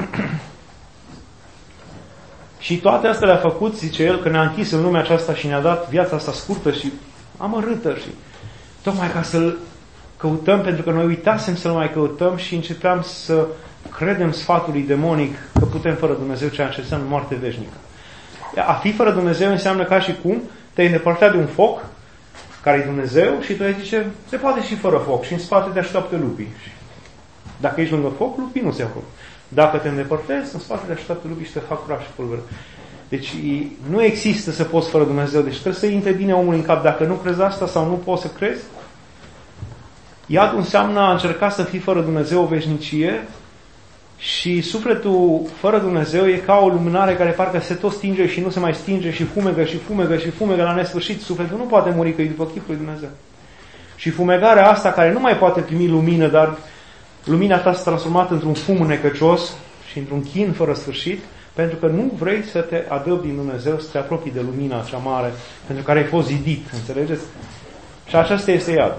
Și toate astea le-a făcut, zice el, că ne-a închis în lumea aceasta și ne-a dat viața asta scurtă și amărâtă și tocmai ca să-L căutăm, pentru că noi uitasem să-L mai căutăm și începeam să credem sfatului demonic că putem fără Dumnezeu, ceea ce înseamnă moarte veșnică. A fi fără Dumnezeu înseamnă ca și cum te-ai îndepărtat de un foc care e Dumnezeu și tu ai zice, se poate și fără foc și în spate te așteaptă lupii. Dacă ești lângă foc, lupii nu se apropie. Dacă te îndepărtezi, în spate te așteaptă lupii și te fac praf și pulbere. Deci nu există să poți fără Dumnezeu. Deci trebuie să intre bine omul în cap. Dacă nu crezi asta sau nu poți să crezi, iadul înseamnă a încerca să fii fără Dumnezeu o veșnicie și sufletul fără Dumnezeu e ca o luminare care parcă se tot stinge și nu se mai stinge și fumegă și fumegă și fumegă la nesfârșit. Sufletul nu poate muri că e după chipul lui Dumnezeu. Și fumegarea asta care nu mai poate primi lumină, dar lumina ta s-a transformat într-un fum necăcios și într-un chin fără sfârșit, pentru că nu vrei să te adăpi din Dumnezeu, să te apropii de lumina cea mare pentru care ai fost zidit. Înțelegeți? Și aceasta este iad.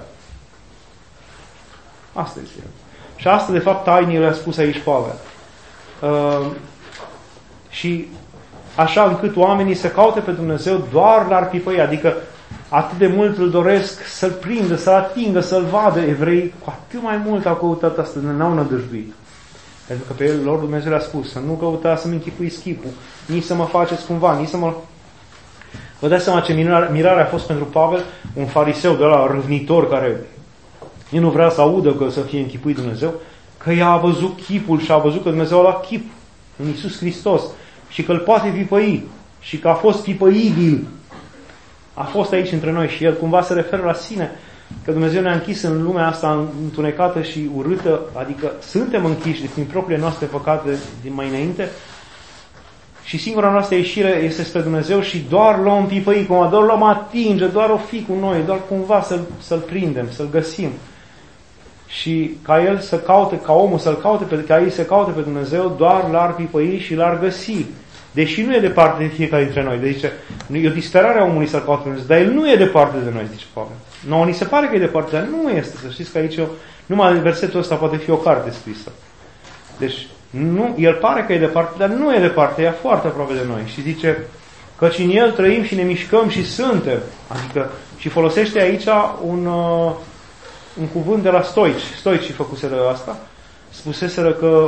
Asta este iad. Și asta, de fapt, tainile a spus aici Pavel. Și așa încât oamenii să caute pe Dumnezeu doar l-ar pipăi, adică atât de mult îl doresc să-l prindă, să-l atingă, să-l vadă. Evrei cu atât mai mult au căutat asta, n-au nădăjduit. Pentru că pe el lor Dumnezeu le-a spus să nu căuta să-mi închipuiți chipul, nici să mă faceți cumva, nici să mă... Vă dați seama ce mirare a fost pentru Pavel, un fariseu de ăla râvnitor care El nu vrea să audă că să fie închipuit Dumnezeu, că ea a văzut chipul și a văzut că Dumnezeu a luat chip în Iisus Hristos și că îl poate pipăi și că a fost pipăibil. A fost aici între noi și el cumva se referă la sine, că Dumnezeu ne-a închis în lumea asta întunecată și urâtă, adică suntem închiși prin propriile noastre păcate din mai înainte și singura noastră ieșire este spre Dumnezeu și doar luăm pipăi, doar luăm atinge, doar o fi cu noi, doar cumva să-l prindem, să-l găsim. Și ca el să caute, ca omul să-l caute, ca ei să caute pe Dumnezeu, doar l-ar pipăi și l-ar găsi. Deși nu e departe de fiecare dintre noi. Deci e o disperare a omului să-l caute pe Dumnezeu, dar el nu e departe de noi, zice Pavel. Nouă ni se pare că e departe, dar nu este. Să știți că aici numai versetul ăsta poate fi o carte scrisă. Deci nu, el pare că e departe, dar nu e departe, e foarte aproape de noi. Și zice, căci în el trăim și ne mișcăm și suntem. Adică, și folosește aici un cuvânt de la stoici. Stoicii făcuseră asta. Spuseseră că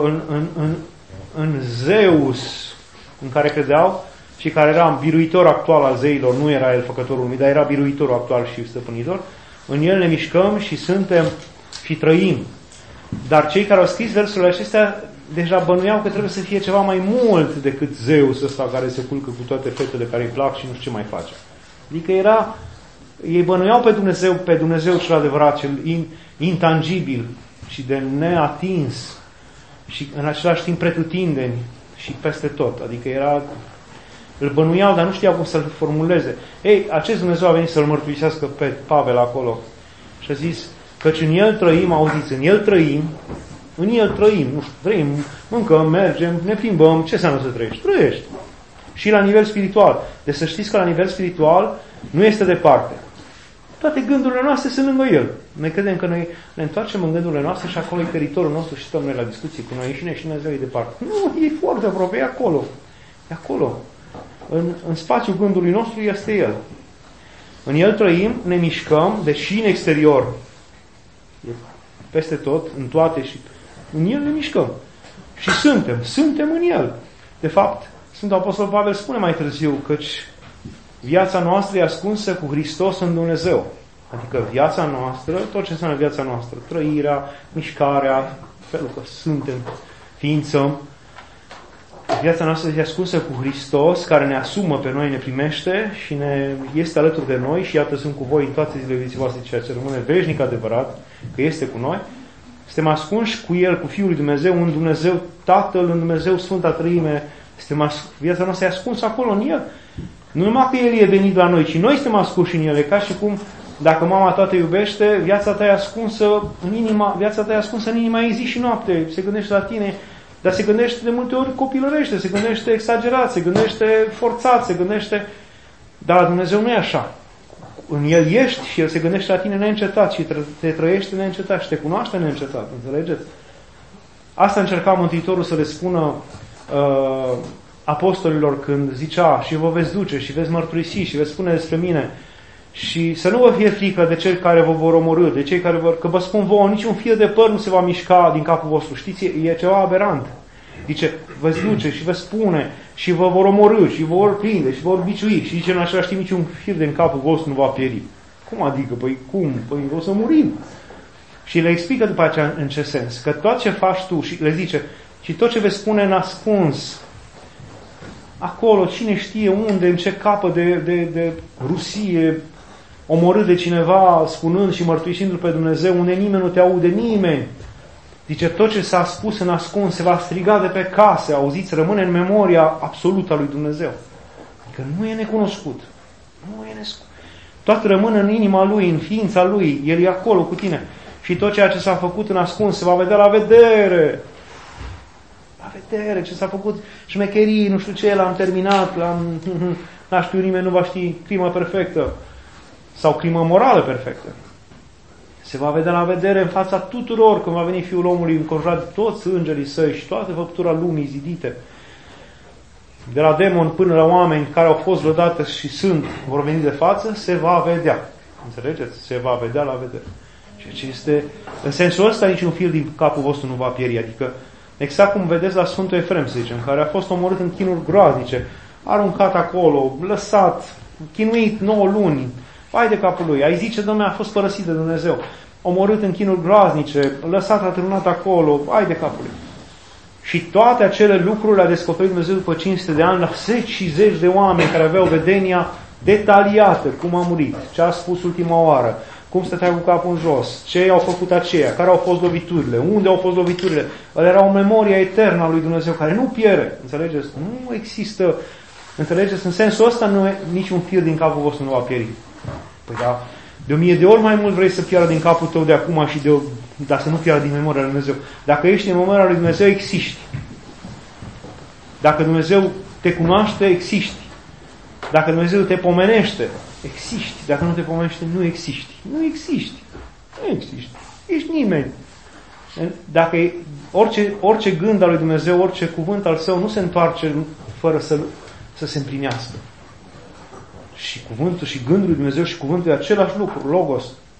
în Zeus, în care credeau și care era biruitor actual al zeilor, nu era el făcătorul lumii, dar era biruitorul actual și stăpânitor, în el ne mișcăm și suntem și trăim. Dar cei care au scris versurile acestea deja bănuiau că trebuie să fie ceva mai mult decât Zeus ăsta care se culcă cu toate fetele care îi plac și nu știu ce mai face. Adică ei bănuiau pe Dumnezeu cel adevărat, cel intangibil și de neatins și în același timp pretutindeni și peste tot. Adică îl bănuiau, dar nu știau cum să-l formuleze. Ei, acest Dumnezeu a venit să-l mărturisească pe Pavel acolo și a zis, căci în el trăim, auziți, în el trăim, nu știu, trăim, mâncăm, mergem, ne plimbăm, ce înseamnă să trăiești? Trăiești. Și la nivel spiritual. Deci să știți că la nivel spiritual nu este departe. Toate gândurile noastre sunt lângă el. Noi credem că noi ne întoarcem în gândurile noastre și acolo e teritoriul nostru și stăm noi la discuții cu noi și Dumnezeu e departe. Nu, e foarte aproape, e acolo. E acolo. În spațiul gândului nostru este el. În el trăim, ne mișcăm, deși în exterior, peste tot, în toate și în el ne mișcăm. Și suntem în el. De fapt, Sfântul Apostol Pavel spune mai târziu, căci viața noastră e ascunsă cu Hristos în Dumnezeu. Adică viața noastră, tot ce înseamnă viața noastră, trăirea, mișcarea, felul că suntem, ființăm, viața noastră este ascunsă cu Hristos, care ne asumă pe noi, ne primește și este alături de noi și iată sunt cu voi în toate zilele vieții voastre, ceea ce rămâne veșnic adevărat, că este cu noi. Suntem ascunși cu El, cu Fiul lui Dumnezeu, în Dumnezeu Tatăl, în Dumnezeu Sfânta Trăime. Viața noastră e ascunsă acolo, în El. Nu numai că El e venit la noi, ci noi suntem ascunși în El. Ca și cum, dacă mama ta te iubește, viața ta e ascunsă în inima ei zi și noapte. Se gândește la tine, dar se gândește de multe ori copilărește, se gândește exagerat, se gândește forțat, se gândește... Dar la Dumnezeu nu e așa. În El ești și El se gândește la tine neîncetat și te trăiește neîncetat și te cunoaște neîncetat. Înțelegeți? Asta încerca Mântuitorul să le spună apostolilor când zicea și vă veți duce și veți mărturisi și veți spune despre mine și să nu vă fie frică de cei care vă vor omorî, de cei care că vă spun vouă, niciun fir de păr nu se va mișca din capul vostru. Știți, e ceva aberant. Zice, veți duce și vă spune și vă vor omorî și vă vor prinde și vă vor biciui și zice în același timp niciun fir din capul vostru nu va pieri. Cum adică? Păi cum? Păi o să murim. Și le explică după aceea în ce sens. Că tot ce faci tu și le zice și tot ce veți spune în ascuns acolo, cine știe unde, în ce capă de Rusie, omorât de cineva, spunând și mărturisindu-L pe Dumnezeu, unde nimeni nu te aude, nimeni. Zice, tot ce s-a spus în ascuns se va striga de pe case, auziți, rămâne în memoria absolută a lui Dumnezeu. Adică nu e necunoscut. Nu e necunoscut. Toate rămâne în inima Lui, în ființa Lui, El e acolo cu tine. Și tot ceea ce s-a făcut în ascuns se va vedea la vedere. La vedere, ce s-a făcut, șmecherii, nu știu ce, l-am terminat, n-a știu nimeni, nu va ști crimă perfectă sau crimă morală perfectă. Se va vedea la vedere în fața tuturor când va veni Fiul omului înconjurat de toți îngerii săi și toată făptura lumii zidite. De la demoni până la oameni care au fost vreodată și vor veni de față, se va vedea. Înțelegeți? Se va vedea la vedere. Și este, în sensul ăsta niciun fir din capul vostru nu va pieri. Adică exact cum vedeți la Sfântul Efrem, să zicem, care a fost omorât în chinuri groaznice, aruncat acolo, lăsat, chinuit 9 luni, vai de capul lui. Ai zice, Dom'le, a fost părăsit de Dumnezeu. omorât în chinuri groaznice, lăsat atârnat acolo, ai de capul. Și toate acele lucruri le-a descoperit Dumnezeu după 500 de ani la zeci și zeci de oameni care aveau vedenia detaliată, cum a murit, ce a spus ultima oară, cum stătea cu capul în jos, ce au făcut aceia, care au fost loviturile, unde au fost loviturile. Ăla era o memorie eternă a lui Dumnezeu care nu pierde. Înțelegeți? Nu există, înțelegeți? În sensul ăsta nu e niciun fir din capul vostru nu va pieri. Păi da, de 1000 de ori mai mult vrei să piară din capul tău de acum și dar să nu piară din memoria lui Dumnezeu. Dacă ești în memoria lui Dumnezeu, existi. Dacă Dumnezeu te cunoaște, existi. Dacă Dumnezeu te pomenește, existi. Dacă nu te pomenește, nu existi. Nu existi. Nu existi. Ești nimeni. Dacă orice gând al lui Dumnezeu, orice cuvânt al Său nu se întoarce fără să se împlinească. Și cuvântul și gândul lui Dumnezeu și cuvântul e același lucru, Logos.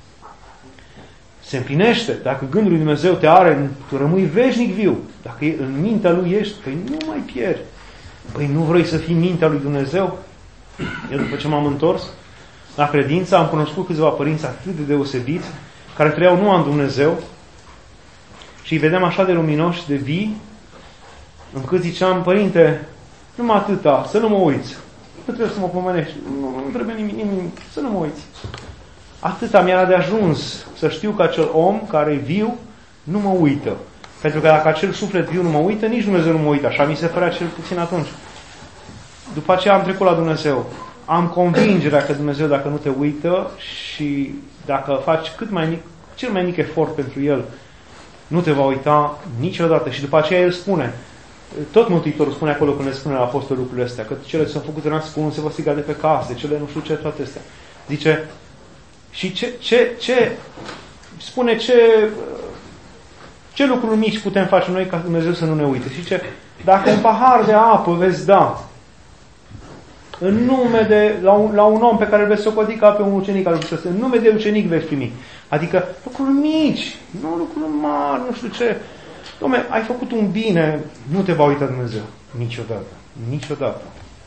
Se împlinește. Dacă gândul lui Dumnezeu te are, tu rămâi veșnic viu. Dacă în mintea lui ești, păi nu mai pierzi. Păi nu vrei să fii mintea lui Dumnezeu? Eu după ce m-am întors la credință, am cunoscut câțiva părinți atât de deosebiți, care trăiau numai în Dumnezeu și îi vedeam așa de luminoși și de vii, încât ziceam, părinte, numai atâta, să nu mă uiți. Nu trebuie să mă pomenești. Nu trebuie nimic, să nu mă uiți. Atâta mi-era de ajuns să știu că acel om care e viu nu mă uită. Pentru că dacă acel suflet viu nu mă uită, nici Dumnezeu nu mă uită. Așa mi se părea cel puțin atunci. După aceea am trecut la Dumnezeu. Am convingerea că Dumnezeu, dacă nu te uită și dacă faci cel mai mic efort pentru El, nu te va uita niciodată. Și după aceea El spune, tot Mântuitorul spune acolo când ne spune la apostol lucrurile astea, că cele ce s-au făcut în ascuns se vor striga de pe case, cele nu știu ce, toate astea. Zice, și spune ce lucruri mici putem face noi ca Dumnezeu să nu ne uite. Și ce, dacă un pahar de apă veți da în nume la un om pe care îl veți socoti ca pe un ucenic al lui Hristos, în nume de ucenic veți primi. Adică lucruri mici, nu lucruri mari, nu știu ce. Dom'le, ai făcut un bine, nu te va uita Dumnezeu. Niciodată. Niciodată.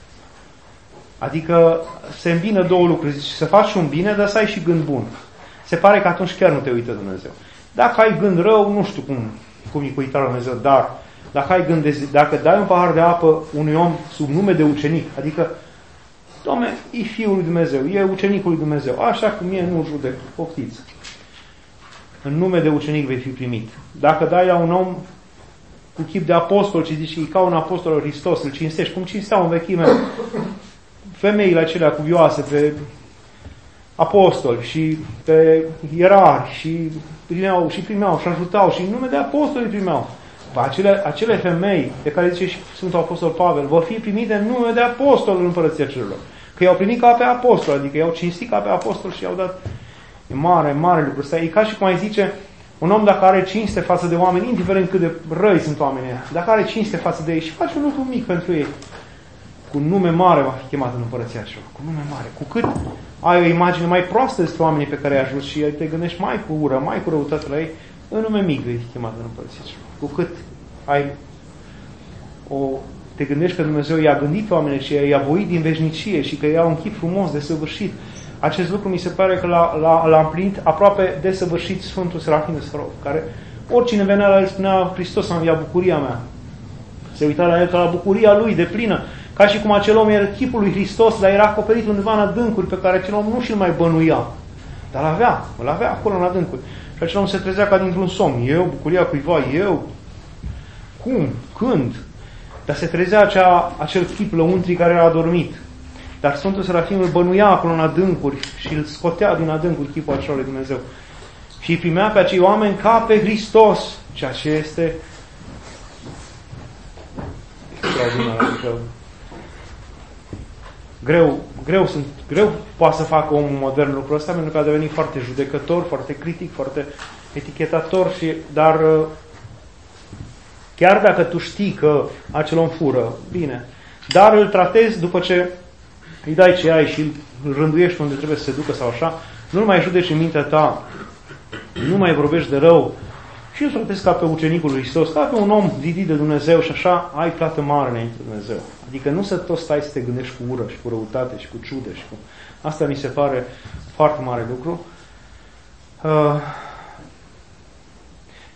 Adică se îmbină două lucruri. Zici, să faci un bine, dar să ai și gând bun. Se pare că atunci chiar nu te uită Dumnezeu. Dacă ai gând rău, nu știu cum e cu uitarea lui Dumnezeu, dar dacă dai un pahar de apă unui om sub nume de ucenic, adică, Doamne, e Fiul lui Dumnezeu, e ucenicul lui Dumnezeu, așa cum e, nu judec, poftiți. În nume de ucenic vei fi primit. Dacă dai la un om cu chip de apostol și zici că e ca un apostol al Hristos, îl cinstești, cum cinsteau în vechime femeile acelea cuvioase pe apostoli și pe ierarhi și primeau și ajutau și în nume de apostoli primeau. Acele femei de care zice și Sfântul Apostol Pavel vor fi primite în nume de apostol în Împărăția Cerurilor. Că i-au primit ca pe apostol, adică i-au cinstit ca pe apostol și i-au dat mare lucru ăsta. E ca și cum ai zice, un om dacă are cinste față de oameni, indiferent cât de răi sunt oamenii ăia, dacă are cinste față de ei și face un lucru mic pentru ei, cu nume mare va fi chemat în Împărăția Cerurilor. Cu nume mare. Cu cât ai o imagine mai proastă despre oamenii pe care ai ajuns și te gândești mai cu ură, mai cu răutate la ei, în nume mic vei fi chemat în Împărăția Cerurilor. Cu cât te gândești că Dumnezeu i-a gândit pe oameni și i-a voit din veșnicie și că i-a un chip frumos, desăvârșit. Acest lucru mi se pare că l-a împlinit aproape desăvârșit Sfântul Serafim de Sărov, care oricine venea la el spunea, Hristos a înviat, bucuria mea. Se uita la el ca la bucuria lui de plină, ca și cum acel om era chipul lui Hristos, dar era acoperit undeva în adâncuri pe care acel om nu și-l mai bănuia. Dar îl avea acolo în adâncuri. Și acel om se trezea ca dintr-un somn. Eu, bucuria cuiva, eu? Cum? Când? Dar se trezea acel chip lăuntric care era adormit. Dar Sfântul Serafim îl bănuia acolo în adâncuri și îl scotea din adâncuri chipul acela lui Dumnezeu. Și îi primea pe acei oameni ca pe Hristos, ceea ce este extraordinar. Greu poate să facă omul modern lucrul ăsta, pentru că a devenit foarte judecător, foarte critic, foarte etichetator, dar chiar dacă tu știi că acel om fură, bine, dar îl tratezi după ce îi dai ce ai și îl rânduiești unde trebuie să se ducă sau așa, nu-l mai judeci în mintea ta, nu mai vorbești de rău și îl tratezi ca pe ucenicul lui Hristos, ca pe un om zidit de Dumnezeu și așa ai plată mare înainte de Dumnezeu. Adică nu să tot stai să te gândești cu ură și cu răutate și cu ciudă. Asta mi se pare foarte mare lucru.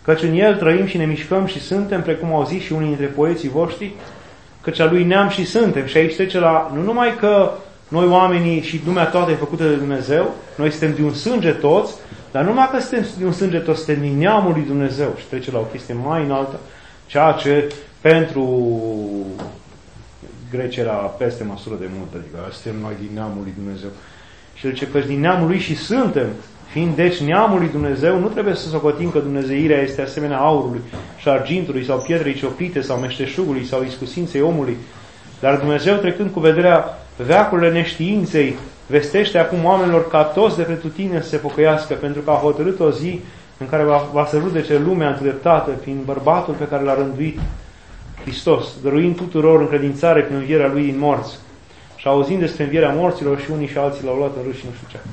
Căci în El trăim și ne mișcăm și suntem, precum au zis și unii dintre poeții voștri, căci a Lui neam și suntem. Și aici trece la, nu numai că noi oamenii și lumea toată e făcută de Dumnezeu, noi suntem de un sânge toți, dar nu numai că suntem de un sânge toți, suntem din neamul lui Dumnezeu. Și trece la o chestie mai înaltă, ceea ce pentru Grecia era peste măsură de mult, adică suntem noi din neamul lui Dumnezeu. Și zice că din neamul lui și suntem. Fiind deci neamul lui Dumnezeu, nu trebuie să socotim că dumnezeirea este asemenea aurului și argintului sau pietrei cioplite sau meșteșugului sau iscusinței omului. Dar Dumnezeu, trecând cu vederea veacurile neștiinței, vestește acum oamenilor ca toți de pretutine să se pocăiască, pentru că a hotărât o zi în care va să judece lumea îndreptată prin bărbatul pe care l-a rânduit Hristos, dăruind tuturor încredințare prin învierea Lui din morți. Și auzind despre învierea morților și unii și alții l-au luat în râs și nu știu ce.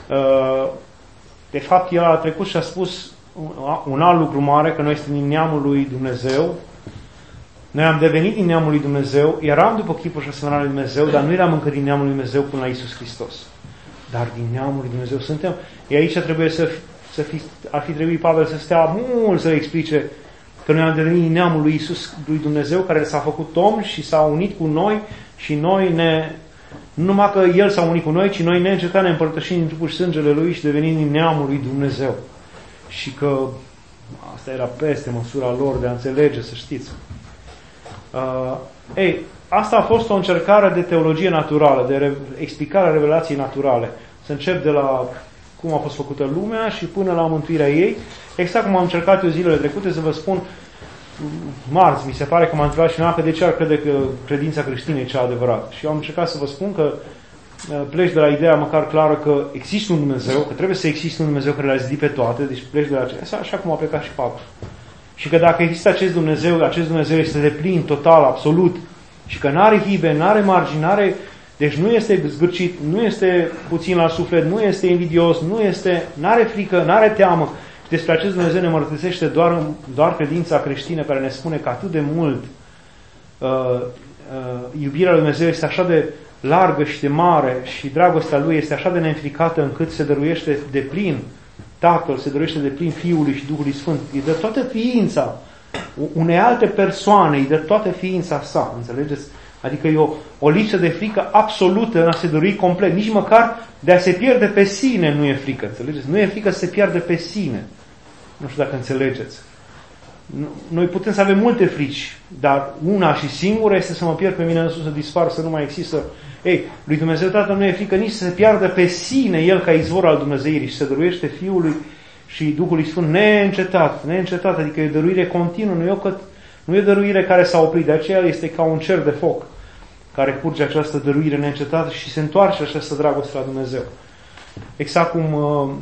De fapt, El a trecut și a spus un alt lucru mare, că noi suntem din neamul lui Dumnezeu. Noi am devenit din neamul lui Dumnezeu, eram după chipul și asemănarea lui Dumnezeu, dar nu eram încă din neamul lui Dumnezeu până la Iisus Hristos. Dar din neamul lui Dumnezeu suntem. E aici trebuie ar fi trebuit Pavel să stea mult să explice că noi am devenit din neamul lui Iisus, lui Dumnezeu, care s-a făcut om și s-a unit cu noi și noi nu numai că El s-a unit cu noi, ci noi neîncetat ne împărtășim din trupul și sângele Lui și devenim din neamul lui Dumnezeu. Și că asta era peste măsura lor de a înțelege, să știți. Asta a fost o încercare de teologie naturală, de explicarea revelației naturale. Să încep de la cum a fost făcută lumea și până la mântuirea ei. Exact cum am încercat eu zilele trecute să vă spun, marți, mi se pare că m-a întrebat cineva că de ce ar crede că credința creștină e cea adevărată. Și eu am încercat să vă spun că pleci de la ideea măcar clară că există un Dumnezeu, că trebuie să existe un Dumnezeu care le-a zidit pe toate, deci pleci de la aceea, așa cum a plecat și Pavel. Și că dacă există acest Dumnezeu este deplin, total, absolut, și că n-are hibe, n-are margini, deci nu este zgârcit, nu este puțin la suflet, nu este invidios, n-are frică, n-are teamă. Și despre acest Dumnezeu ne mărturisește doar credința creștină, care ne spune că atât de mult iubirea lui Dumnezeu este așa de largă și de mare și dragostea Lui este așa de neînfricată încât se dăruiește de plin Tatăl, se dăruiește de plin Fiului și Duhului Sfânt. Îi dă toată ființa unei alte persoane, îi dă toată ființa sa, înțelegeți? Adică e o lipsă de frică absolută în a se dărui complet. Nici măcar de a se pierde pe sine nu e frică, înțelegeți? Nu e frică să se pierde pe sine. Nu știu dacă înțelegeți. Noi putem să avem multe frici, dar una și singură este să mă pierd pe mine însuși, să dispar, să nu mai există. Lui Dumnezeu Tatăl nu e frică nici să se piardă pe sine El ca izvor al Dumnezeirii și se dăruiește Fiului și Duhului Sfânt neîncetat, adică e dăruire continuă, nu e dăruire care s-a oprit, de aceea este ca un cer de foc care curge această dăruire neîncetată și se întoarce această dragoste la Dumnezeu. Exact cum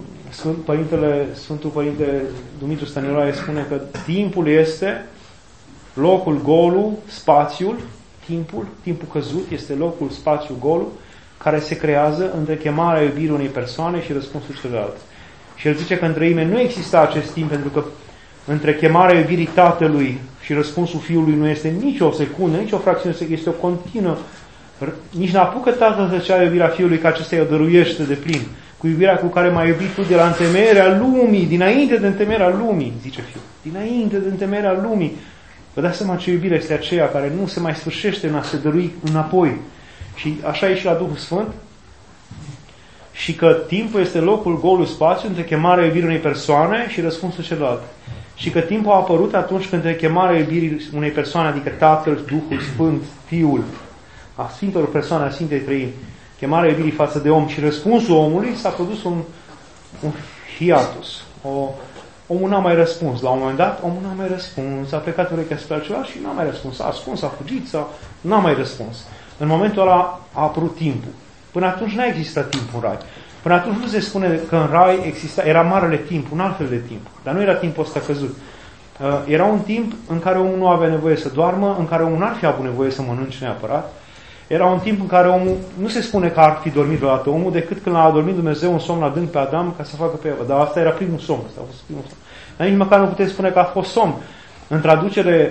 Sfântul Părinte Dumitru Stăniloae spune că timpul este locul golul, spațiul, timpul căzut este locul, spațiul golul, care se creează între chemarea iubirii unei persoane și răspunsul celălalt. Și el zice că în treime nu exista acest timp, pentru că între chemarea iubirii Tatălui și răspunsul Fiului nu este nici o secundă, nici o fracțiune, este o continuă. Nici n-apucă Tatăl să ceară iubirea Fiului, că acesta îi o dăruiește de plin. Cu iubirea cu care m-ai iubit tu de la întemeierea lumii, dinainte de întemeierea lumii, zice Fiul. Dinainte de întemeierea lumii. Vă dați seama ce iubire este aceea care nu se mai sfârșește în a se dărui înapoi. Și așa e și la Duhul Sfânt. Și că timpul este locul, golul, spațiu între chemarea iubirii unei persoane și răspunsul celălalt. Și că timpul a apărut atunci când între chemarea iubirii unei persoane, adică Tatăl, Duhul Sfânt, Fiul, a Sfintelor persoane, a Sfintei Trăimi, chemarea iubirii față de om și răspunsul omului, s-a produs un hiatus. Omul n-a mai răspuns. La un moment dat, omul n-a mai răspuns. A plecat urechea spre altceva și n-a mai răspuns. A ascuns, a fugit, n-a mai răspuns. În momentul ăla a apărut timpul. Până atunci n-a existat timp în rai. Până atunci nu se spune că în rai era marele timp, un alt fel de timp. Dar nu era timpul ăsta căzut. Era un timp în care omul nu avea nevoie să doarmă, în care omul n-ar fi avut nevoie să mănânce neapărat. Era un timp în care omul, nu se spune că ar fi dormit vreodată omul, decât când l-a adormit Dumnezeu un somn adânc pe Adam ca să facă pe Eva. Dar asta era primul somn. Dar nici măcar nu putem spune că a fost somn. În traducere,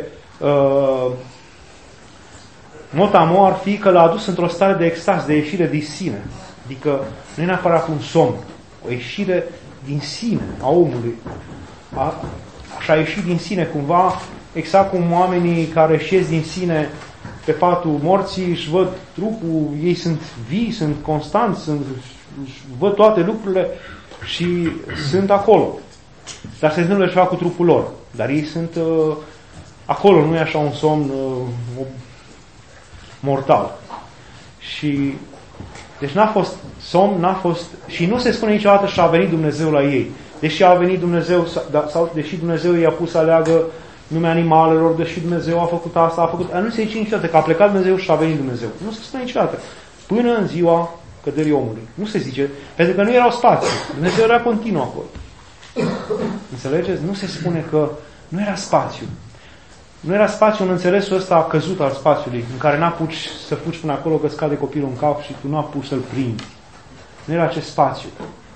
motamo ar fi că l-a adus într-o stare de extaz, de ieșire din sine. Adică nu e neapărat un somn, o ieșire din sine a omului. și-a ieșit din sine cumva, exact cum oamenii care își ies din sine pe patul morții, își văd trupul, ei sunt vii, sunt constanți, își văd toate lucrurile și sunt acolo. Dar se întâmplă ceva cu trupul lor. Dar ei sunt acolo, nu e așa un somn mortal. Și deci n-a fost somn, n-a fost, și nu se spune niciodată și a venit Dumnezeu la ei. Deși a venit Dumnezeu, sau deși Dumnezeu i-a pus să aleagă numele animalelor, deși Dumnezeu a făcut asta, a făcut, nu se zice niciodată că a plecat Dumnezeu și a venit Dumnezeu. Nu se spune niciodată. Până în ziua căderii omului. Nu se zice, pentru că nu erau spațiu. Dumnezeu era continuu acolo. Înțelegeți? Nu se spune că nu era spațiu. Nu era spațiu în înțelesul ăsta căzut al spațiului, în care n-apuci să fugi până acolo că scade copilul în cap și tu nu apuci să-l prinzi. Nu era acest spațiu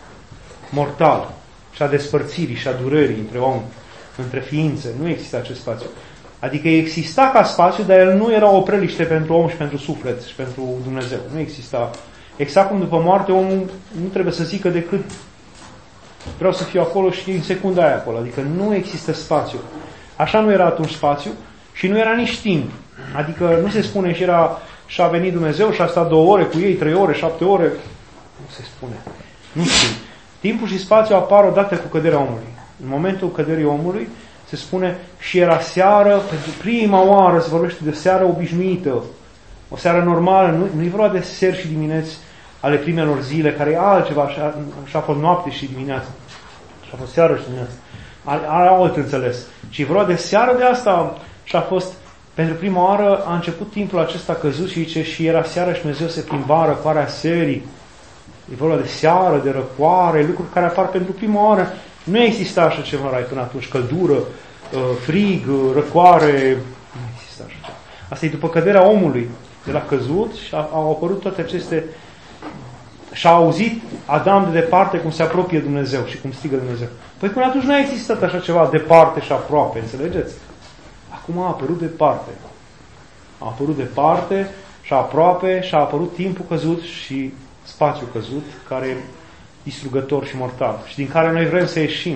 mortal și a despărțirii și a durerii între om, între ființe. Nu exista acest spațiu. Adică exista ca spațiu, dar el nu era o preliște pentru om și pentru suflet și pentru Dumnezeu. Nu exista. Exact cum după moarte omul nu trebuie să zică decât vreau să fiu acolo și în secunda aia acolo. Adică nu există spațiu. Așa nu era atunci spațiu și nu era nici timp. Adică nu se spune și a venit Dumnezeu și a stat 2 ore cu ei, 3 ore, 7 ore. Nu se spune. Nu știu. Timpul și spațiul apar odată cu căderea omului. În momentul căderii omului se spune și era seară, pentru prima oară se vorbește de seară obișnuită. O seară normală, nu e vorba de seri și dimineți ale primelor zile, care e altceva, așa a fost noapte și dimineață. Și a fost seară și dimineață. Are alt înțeles. Și e vorba de seară de asta și a fost, pentru prima oară a început timpul acesta căzut și zice și era seară și Dumnezeu se plimba răcoarea serii. E vorba de seară, de răcoare, lucruri care apar pentru prima oară. Nu exista așa ceva până atunci, căldură, frig, răcoare, nu exista așa ceva. Asta e după căderea omului de la căzut și au apărut toate aceste. Și-a auzit Adam de departe cum se apropie Dumnezeu și cum strigă Dumnezeu. Păi până atunci nu a existat așa ceva departe și aproape, înțelegeți? Acum a apărut departe. A apărut departe și aproape și a apărut timpul căzut și spațiul căzut, care e distrugător și mortal. Și din care noi vrem să ieșim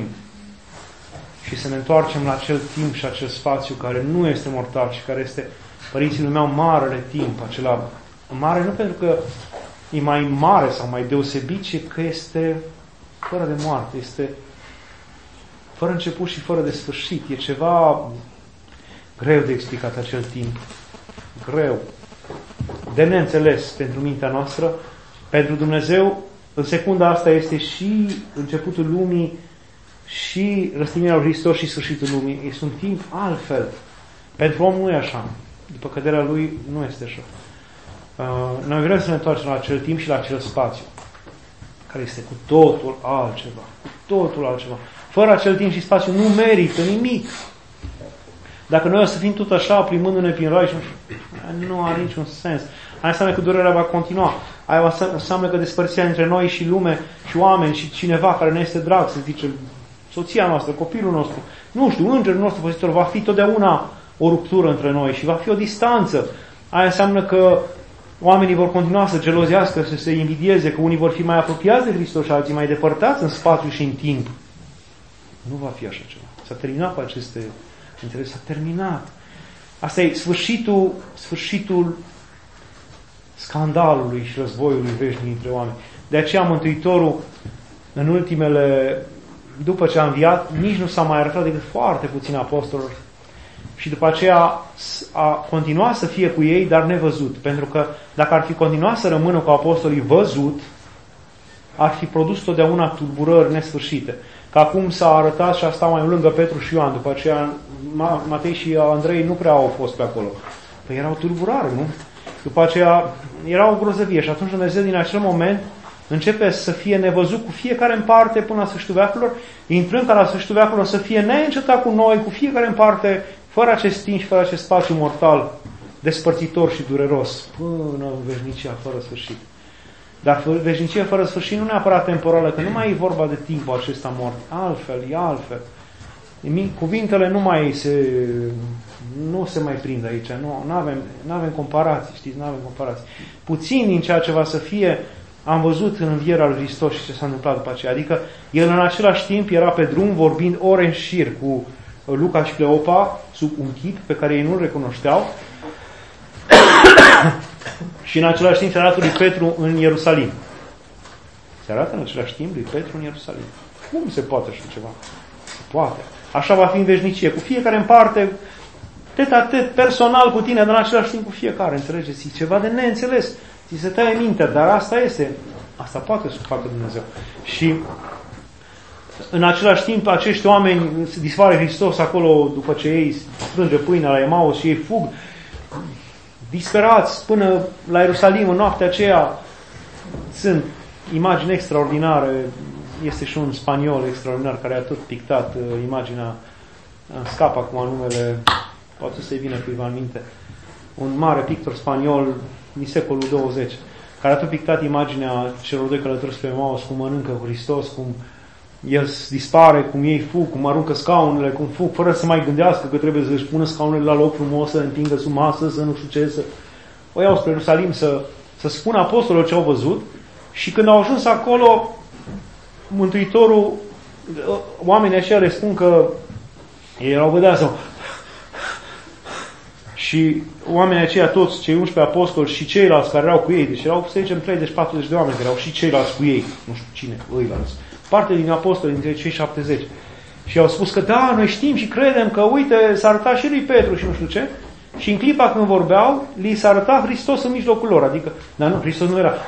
și să ne întoarcem la acel timp și acel spațiu care nu este mortal și care este, părinții meu, marele timp, acela mare, nu pentru că e mai mare sau mai deosebit, ci că este fără de moarte, este fără început și fără de sfârșit. E ceva greu de explicat acel timp. Greu. De neînțeles pentru mintea noastră. Pentru Dumnezeu, în secunda asta este și începutul lumii, și răstignirea lui Hristos și sfârșitul lumii. Este un timp altfel. Pentru om nu e așa. După căderea lui nu este așa. Noi vrem să ne întoarcem la acel timp și la acel spațiu, care este cu totul altceva. Cu totul altceva. Fără acel timp și spațiu nu merită nimic. Dacă noi o să fim tot așa, plimbându-ne prin rai, nu are niciun sens. Aia înseamnă că durerea va continua. Aia înseamnă că despărțirea între noi și lume și oameni și cineva care ne este drag, să zice, soția noastră, copilul nostru, nu știu, îngerul nostru păzitor, va fi totdeauna o ruptură între noi și va fi o distanță. Aia înseamnă că oamenii vor continua să gelozească, să se invidieze, că unii vor fi mai apropiați de Hristos și alții mai depărtați în spațiu și în timp. Nu va fi așa ceva. S-a terminat cu aceste înțeles, s-a terminat. Asta e sfârșitul scandalului și războiului veșnic între oameni. De aceea Mântuitorul, în ultimele, după ce a înviat, nici nu s-a mai arătat decât foarte puțini apostolilor. Și după aceea a continuat să fie cu ei, dar nevăzut. Pentru că dacă ar fi continuat să rămână cu apostolii văzut, ar fi produs totdeauna tulburări nesfârșite. Că acum s-a arătat și a stat mai lângă Petru și Ioan. După aceea Matei și Andrei nu prea au fost pe acolo. Păi erau tulburare, nu? După aceea era o grozăvie. Și atunci Dumnezeu din acel moment începe să fie nevăzut cu fiecare în parte până la sfârșitul veacurilor, intrând ca la sfârșitul veacurilor să fie neîncetat cu noi, cu fiecare în parte, fără acest timp și fără acest spațiu mortal, despărțitor și dureros, până în veșnicia fără sfârșit. Dar veșnicia fără sfârșit nu neapărat temporală, că nu mai e vorba de timpul acesta mort. Altfel, e altfel. Cuvintele nu se mai prind aici. Nu avem comparații, știți, nu avem comparații. Puțin din ceea ce va să fie, am văzut în învierea lui Hristos și ce s-a întâmplat după aceea. Adică el în același timp era pe drum vorbind ore în șir cu Luca și Cleopa sub un chip pe care ei nu-l recunoșteau și în același timp se arată lui Petru în Ierusalim. Se arată în același timp lui Petru în Ierusalim. Cum se poate așa ceva? Se poate. Așa va fi în veșnicie. Cu fiecare în parte, tet-a-tet, personal cu tine, dar în același timp cu fiecare. Înțelegeți? E ceva de neînțeles. Ți se taie mintea, dar asta este. Asta poate să facă Dumnezeu. Și în același timp, acești oameni, se dispare Hristos acolo după ce ei strânge pâinea la Emaus și ei fug disperați până la Ierusalim în noaptea aceea. Sunt imagini extraordinare. Este și un spaniol extraordinar care a tot pictat imaginea, scap acum numele, poate să-i vină cuiva în minte, un mare pictor spaniol din secolul 20, care a tot pictat imaginea celor doi călători spre Emaus, cum mănâncă Hristos, cum el dispare, cum ei fug, cum aruncă scaunele, cum fug, fără să mai gândească că trebuie să-și pună scaunele la loc frumos, să împingă sub masă, să nu știu ce, să o iau spre Ierusalim, să spună apostolilor ce au văzut. Și când au ajuns acolo, Mântuitorul, oamenii aceia le spun că ei erau vădeați și oamenii aceia toți, cei 11 apostoli și ceilalți care erau cu ei, deci erau, să zicem, 30-40 de oameni care erau și ceilalți cu ei, nu știu cine, ăilalți, parte din apostoli, dintre cei 70. Și au spus că da, noi știm și credem că, uite, s-a arătat și lui Petru și nu știu ce. Și în clipa când vorbeau, li s-a arătat Hristos în mijlocul lor. Adică, dar nu, Hristos nu era.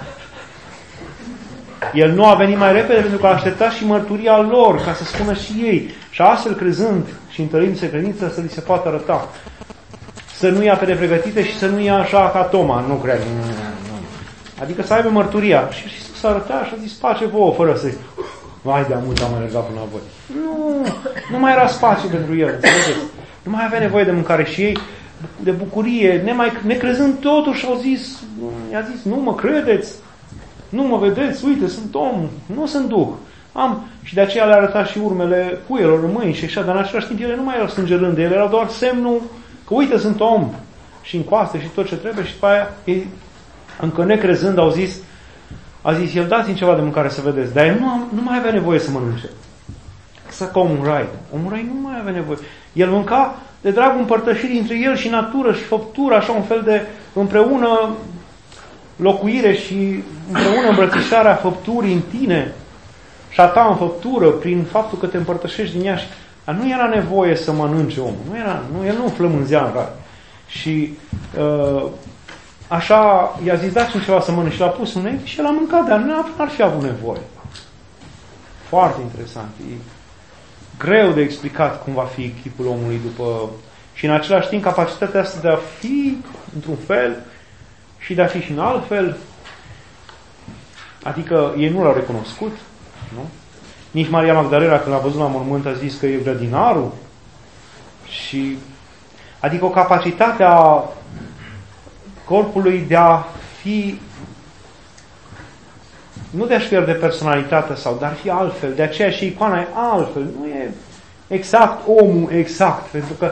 El nu a venit mai repede pentru că a așteptat și mărturia lor ca să spună și ei. Și astfel, crezând și întărindu-se credința, să li se poată arăta. Să nu ia pe nepregătite și să nu ia așa ca Toma. Nu cred. Nu. Adică să aibă mărturia. Și Iisus s-a arătat și a zis, pace vouă, fără să-i... Vai de mult am alergat până la voi. Nu mai era spațiu pentru el, înțelegeți? Nu mai avea nevoie de mâncare și ei, de bucurie, necrezând totuși, au zis, i-a zis, nu mă credeți, nu mă vedeți, uite, sunt om, nu sunt duh. Și de aceea le-a arătat și urmele cuielor în mâini și așa, dar în același timp ele nu mai erau sângerânde, ele erau doar semnul că uite, sunt om și în coaste și tot ce trebuie și după aia, ei, încă necrezând, a zis, el dați-mi ceva de mâncare să vedeți, dar el nu mai avea nevoie să mănânce. Exact ca omul rai. Omul rai nu mai avea nevoie. El mânca de dragul împărtășirii între el și natură și făptură, așa un fel de împreună locuire și împreună îmbrățișarea făpturii în tine și a ta în făptură prin faptul că te împărtășești din ea. Dar nu era nevoie să mănânce omul. El nu flămânzea în rai. Și așa i-a zis, dați-mi ceva să mănânc și l-a pus în și el a mâncat, dar n-ar fi avut nevoie. Foarte interesant. E greu de explicat cum va fi chipul omului după... Și în același timp capacitatea asta de a fi într-un fel și de a fi și în alt fel. Adică ei nu l-au recunoscut, nu? Nici Maria Magdalena, când l-a văzut la mormânt, a zis că e grădinarul. Și... Adică o capacitate a corpului de a fi, nu de a-și pierde personalitatea sau, dar fi altfel. De aceea și icoana e altfel. Nu e exact omul exact, pentru că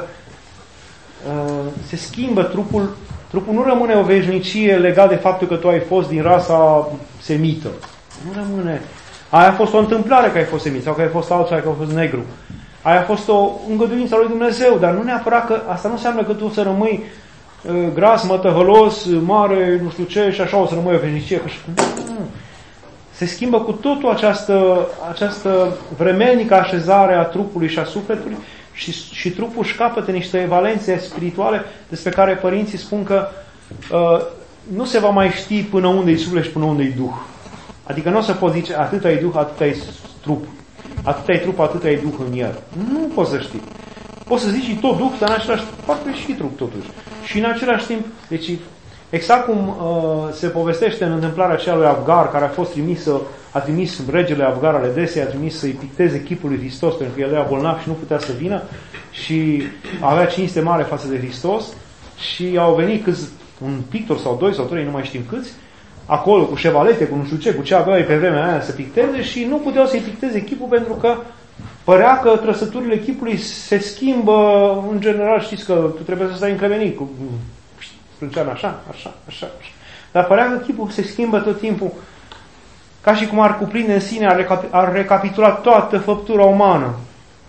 se schimbă trupul. Trupul nu rămâne o veșnicie legat de faptul că tu ai fost din rasa semită. Nu rămâne. Aia a fost o întâmplare că ai fost semit sau că ai fost altul sau că ai fost negru. Aia a fost o îngăduință a lui Dumnezeu, dar nu neapărat că asta nu înseamnă că tu să rămâi gras, mătăhălos, mare, nu știu ce, și așa o să rămâi o veșnicie. Se schimbă cu totul această vremelnică așezare a trupului și a sufletului și trupul își capătă niște valențe spirituale despre care părinții spun că nu se va mai ști până unde-i suflet și până unde-i duh. Adică nu o să poți zice atât ai duh, atât ai trup. Atât ai trup, atât ai duh în el. Nu poți să știi. Poți să zici și tot duh, dar în același timp și trup totuși. Și în același timp, deci exact cum se povestește în întâmplarea aceea lui Avgar, care a trimis regele Avgar al Edesei, a trimis să-i picteze chipul lui Hristos, pentru că el era bolnav și nu putea să vină și avea cinste mare față de Hristos și au venit un pictor sau doi sau trei, nu mai știm câți, acolo cu șevalete, cu nu știu ce, cu ce aveau pe vremea aia să picteze și nu puteau să-i picteze chipul pentru că părea că trăsăturile chipului se schimbă, în general știți că tu trebuie să stai încremenit cu sprânceana așa. Dar părea că chipul se schimbă tot timpul, ca și cum ar cuprinde în sine, ar recapitula toată făptura umană.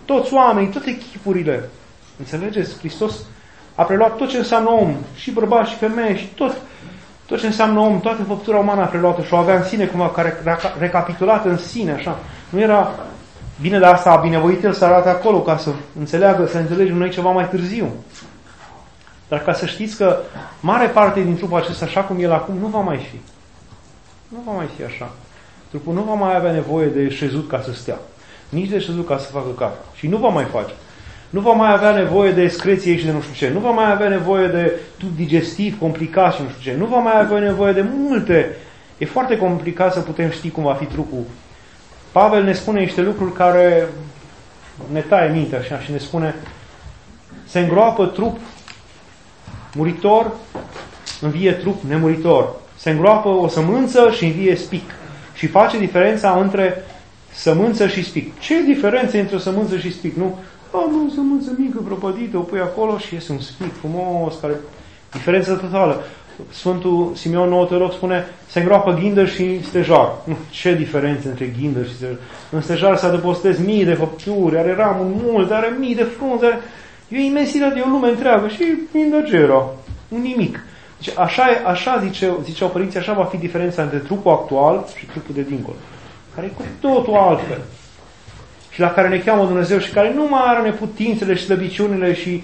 toți oamenii, toate chipurile. Înțelegeți? Hristos a preluat tot ce înseamnă om, și bărbați și femei, și tot ce înseamnă om, toată făptura umană a preluat-o și o avea în sine, cumva, recapitulată în sine, așa. Nu era bine, de asta a binevoit El să arate acolo, ca să înțeleagă, să înțelegem noi ceva mai târziu. Dar ca să știți că mare parte din trupul acesta, așa cum el acum, nu va mai fi. Nu va mai fi așa. Trupul nu va mai avea nevoie de șezut ca să stea. Nici de șezut ca să facă caca. Și nu va mai face. Nu va mai avea nevoie de excreție și de nu știu ce. Nu va mai avea nevoie de tub digestiv complicat și nu știu ce. Nu va mai avea nevoie de multe. E foarte complicat să putem ști cum va fi trupul. Pavel ne spune niște lucruri care ne taie mintea așa și ne spune: se îngroapă trup muritor, învie trup nemuritor. Se îngroapă o sămânță și învie spic. Și face diferența între sămânță și spic. Ce diferență între o sămânță și spic? Nu? Am o sămânță mică, prăpădită, o pui acolo și iese un spic frumos, care... Diferență totală. Sfântul Simeon Nou Teolog spune: se îngroapă ghindăr și stejar. Ce diferență între ghindăr și stejar? În stejar se adăpostesc mii de făpturi, are ramuri multe, are mii de frunze, e o imensitate, e o lume întreagă și indăgera, un nimic. Deci așa ziceau părinții, așa va fi diferența între trupul actual și trupul de dincolo, care e cu totul altfel. Și la care ne cheamă Dumnezeu și care nu mai are neputințele și slăbiciunile și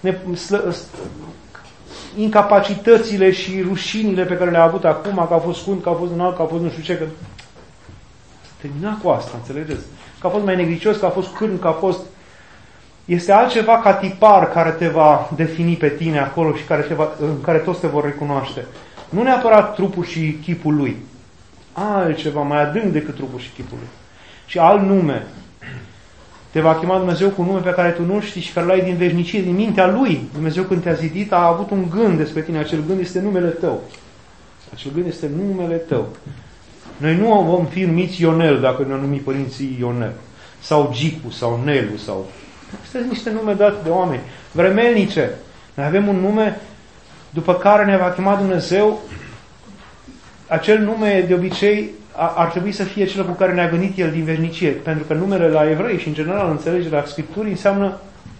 incapacitățile și rușinile pe care le-a avut acum, că a fost scund, că a fost înalt, că a fost nu știu ce, că termina cu asta, înțelegeți? Că a fost mai negricios, că a fost cârn, că a fost... Este altceva ca tipar care te va defini pe tine acolo și în care toți te vor recunoaște. Nu neapărat trupul și chipul lui. Altceva mai adânc decât trupul și chipul lui. Și alt nume. Te va chema Dumnezeu cu un nume pe care tu nu știi și care l-ai din veșnicie, din mintea Lui. Dumnezeu când te-a zidit a avut un gând despre tine. Acel gând este numele tău. Acel gând este numele tău. Noi nu vom fi numiți Ionel dacă ne-au numit părinții Ionel. Sau Gicu, sau Nelu, sau... Astea sunt niște nume date de oameni. Vremelnice. Noi avem un nume după care ne va chema Dumnezeu. Acel nume de obicei ar trebui să fie cel cu care ne-a gândit El din veșnicie. Pentru că numele la evrei și în general înțelegerea Scripturii înseamnă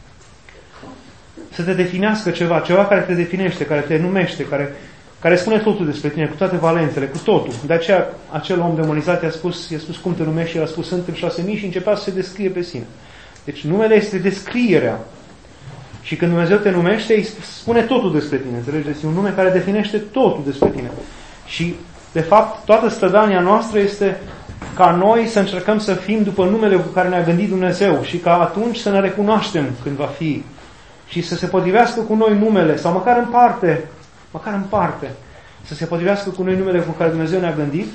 să te definească ceva care te definește, care te numește, care spune totul despre tine, cu toate valențele, cu totul. De aceea acel om demonizat i-a spus cum te numești și el a spus sunt în 6000 și începea să se descrie pe sine. Deci numele este descrierea. Și când Dumnezeu te numește, îi spune totul despre tine. Înțelegeți? Este un nume care definește totul despre tine. Și de fapt, toată strădania noastră este ca noi să încercăm să fim după numele cu care ne-a gândit Dumnezeu și ca atunci să ne recunoaștem când va fi și să se potrivească cu noi numele, sau măcar în parte, să se potrivească cu noi numele cu care Dumnezeu ne-a gândit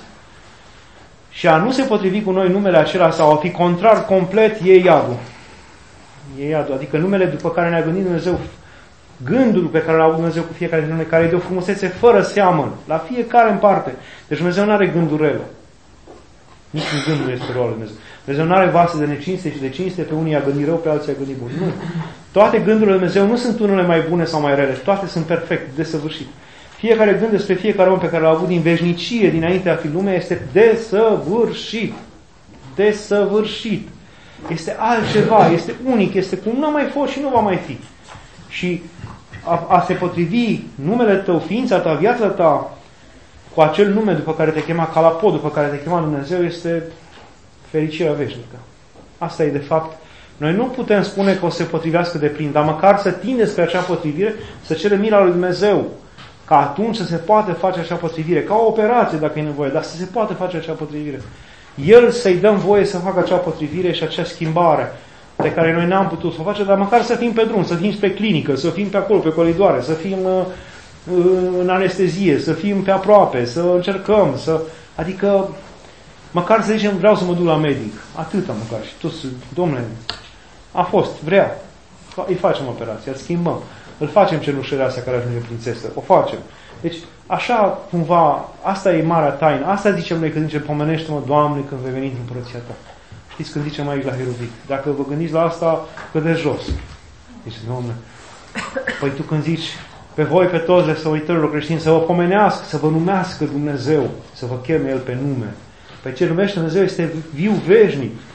și a nu se potrivi cu noi numele acela sau a fi contrar complet, e iadul. E iadul, adică numele după care ne-a gândit Dumnezeu, gândul pe care l-a avut Dumnezeu cu fiecare dintre noi, care e de o frumusețe fără seamăn, la fiecare în parte. Deci Dumnezeu nu are gânduri rele. Nici un gând nu este rău al Dumnezeu. Dumnezeu nu are vase de necinste și de cinste, pe unii a gândit rău, pe alții a gândit bun. Nu. Toate gândurile lui Dumnezeu nu sunt unele mai bune sau mai rele, toate sunt perfect, desăvârșit. Fiecare gând despre fiecare om pe care l-a avut din veșnicie, dinainte a fi lumea, este desăvârșit. Desăvârșit. Este altceva, este unic, este cum nu a mai fost și nu va mai fi. Și a se potrivi numele tău, ființa ta, viața ta, cu acel nume după care te chema Calapod, după care te chema Dumnezeu, este fericirea veșnică. Asta e de fapt. Noi nu putem spune că o să se potrivească de plin, dar măcar să tindeți pe acea potrivire, să cere mila lui Dumnezeu, ca atunci să se poată face acea potrivire, ca o operație dacă e nevoie, dar să se poată face acea potrivire. El să-i dăm voie să facă acea potrivire și acea schimbare pe care noi n-am putut să o facem, dar măcar să fim pe drum, să fim spre clinică, să fim pe acolo, pe coridoare, să fim în anestezie, să fim pe aproape, să încercăm, adică măcar să zicem vreau să mă duc la medic. Atâta măcar. Și toți, domnule, a fost, vrea. Îi facem operația, îl schimbăm. Îl facem cenușărea astea care ajunge prințesă. O facem. Deci, așa cumva, asta e marea taină. Asta zicem noi când zicem, pomenește-mă, Doamne, când vei veni în împărăția Ta. Știți când zicem aici la Hierovic? Dacă vă gândiți la asta, cădeți jos. Zice, Doamne, păi tu când zici, pe voi, pe toți răsăuitorilor creștini, să vă pomenească, să vă numească Dumnezeu, să vă cheme El pe nume. Păi ce numește Dumnezeu este viu veșnic.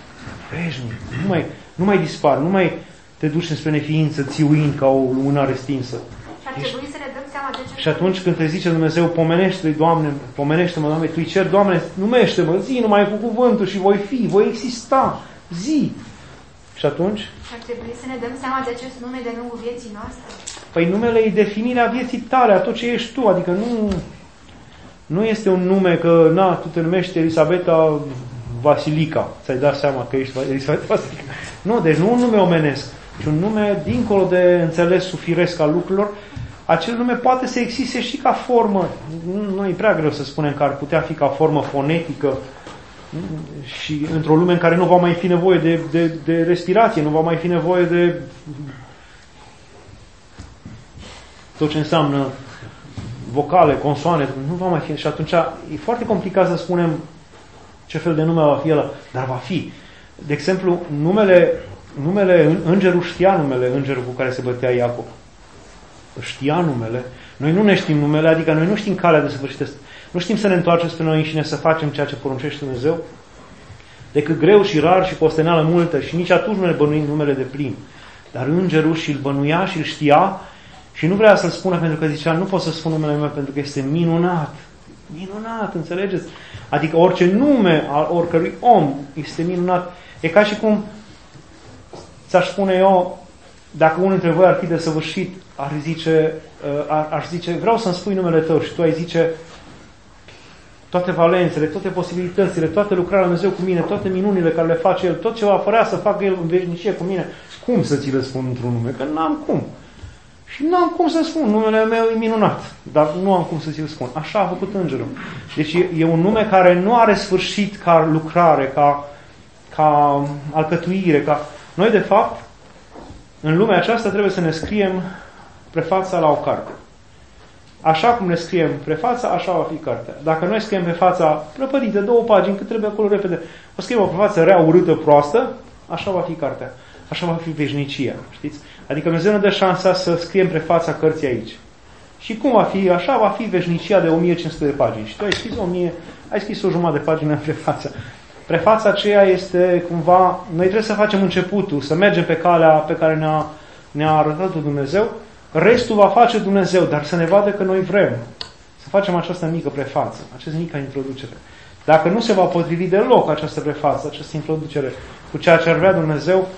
veșnic. Nu mai dispar, nu mai te duci spre neființă țiuind ca o lumânare stinsă. Și ar trebui să ne dăm seama de ce. Și atunci când te zice Dumnezeu, pomenește-i, Doamne, pomenește-mă, Doamne, Tu îi ceri, Doamne, numește-mă, zi numai cu cuvântul și voi exista, zi. Și atunci? Și ar trebui să ne dăm seama de acest nume de lungul vieții noastre. Păi numele e definirea vieții tale, a tot ce ești tu, adică nu este un nume că, tu te numești Elisabeta Vasilica, ți-ai dat seama că ești Elisabeta Vasilica. Nu, deci nu un nume omenesc, ci un nume dincolo de înțelesul firesc al lucrurilor. Acel nume poate să existe și ca formă, nu e prea greu să spunem că ar putea fi ca formă fonetică și într-o lume în care nu va mai fi nevoie de respirație, nu va mai fi nevoie de tot ce înseamnă vocale, consoane, nu va mai fi. Și atunci e foarte complicat să spunem ce fel de nume va fi ăla, dar va fi. De exemplu, numele îngerul știa numele îngerul cu care se bătea Iacov. Știa numele. Noi nu ne știm numele, adică noi nu știm calea de săvârșită. Nu știm să ne întoarcem spre noi înșine, să facem ceea ce poruncește Dumnezeu, decât greu și rar și posteneală multă și nici atunci nu ne bănuim numele de plin. Dar îngerul și-l bănuia și-l știa și nu vrea să-l spună pentru că zicea, nu pot să spun numele meu pentru că este minunat. Minunat, înțelegeți? Adică orice nume al oricărui om este minunat. E ca și cum ți-aș spune eu, dacă unul dintre voi ar fi desăvârșit, aș zice, vreau să-mi spui numele tău și tu ai zice toate valențele, toate posibilitățile, toate lucrarea Dumnezeu cu mine, toate minunile care le face El, tot ce va părea să facă El în veșnicie cu mine. Cum să ți le spun într-un nume? Că n-am cum. Și n-am cum să spun. Numele meu e minunat, dar nu am cum să ți-l spun. Așa a făcut îngerul. Deci e un nume care nu are sfârșit ca lucrare, ca alcătuire. Noi, de fapt, în lumea aceasta trebuie să ne scriem prefața la o carte. Așa cum ne scriem prefața, așa va fi cartea. Dacă noi scriem prefața prăpădită, 2 pagini, cât trebuie acolo repede, o scriem o prefață rea, urâtă, proastă, așa va fi cartea. Așa va fi veșnicia. Știți? Adică Dumnezeu ne dă șansa să scriem prefața cărții aici. Și cum va fi? Așa va fi veșnicia de 1500 de pagini. Și tu ai scris o jumătate de pagină în prefața. Prefața aceea este cumva, noi trebuie să facem începutul, să mergem pe calea pe care ne-a arătat Dumnezeu. Restul va face Dumnezeu, dar să ne vadă că noi vrem să facem această mică prefață, această mică introducere. Dacă nu se va potrivi deloc această prefață, această introducere cu ceea ce ar vrea Dumnezeu,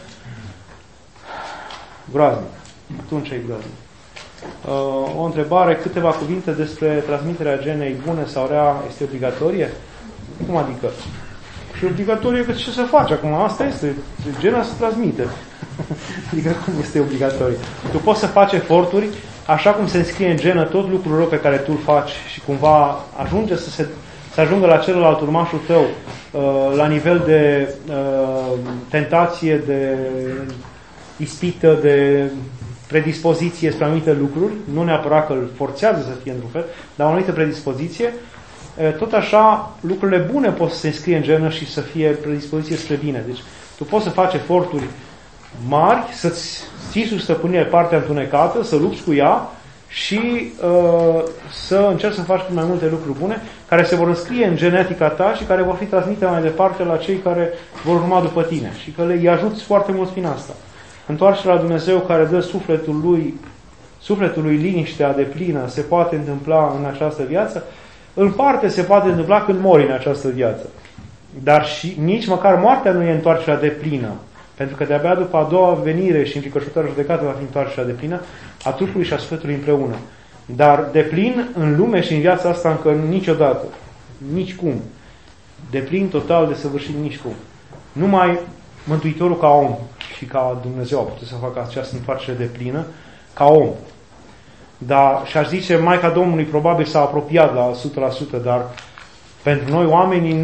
groaznic. Atunci e groaznic. O întrebare, câteva cuvinte despre transmiterea genei bune sau rea este obligatorie? Cum adică? Și obligatorie că ce să faci acum? Asta este. Gena se transmite. Adică cum este obligatorie? Tu poți să faci eforturi, așa cum se înscrie în genă tot lucrul rău pe care tu îl faci și cumva ajunge să ajungă la celălalt urmașul tău la nivel de tentație, de ispită, de predispoziție spre anumite lucruri, nu neapărat că îl forțează să fie într-un fel, dar o anumită predispoziție, tot așa lucrurile bune pot să se înscrie în genă și să fie predispoziție spre bine. Deci tu poți să faci eforturi mari, să-ți ții sub stăpânire partea întunecată, să lupți cu ea și să încerci să faci mai multe lucruri bune care se vor înscrie în genetica ta și care vor fi transmite mai departe la cei care vor urma după tine și că îi ajuți foarte mult prin asta. Întoarcerea la Dumnezeu care dă sufletului liniștea deplină se poate întâmpla în această viață. În parte se poate întâmpla când mori în această viață. Dar și nici măcar moartea nu e întoarcerea deplină. Pentru că de-abia după a doua venire și înfricoșătoarea judecată va fi întoarcerea deplină a trupului și a sufletului împreună. Dar deplin în lume și în viața asta încă niciodată. Nici cum. Deplin total, desăvârșit, nici cum. Numai Mântuitorul ca om și ca Dumnezeu a putut să facă această întoarcere deplină ca om. Dar, și aș zice, Maica Domnului probabil s-a apropiat la 100%, dar pentru noi oamenii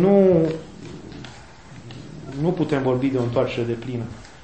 nu putem vorbi de o întoarcere deplină.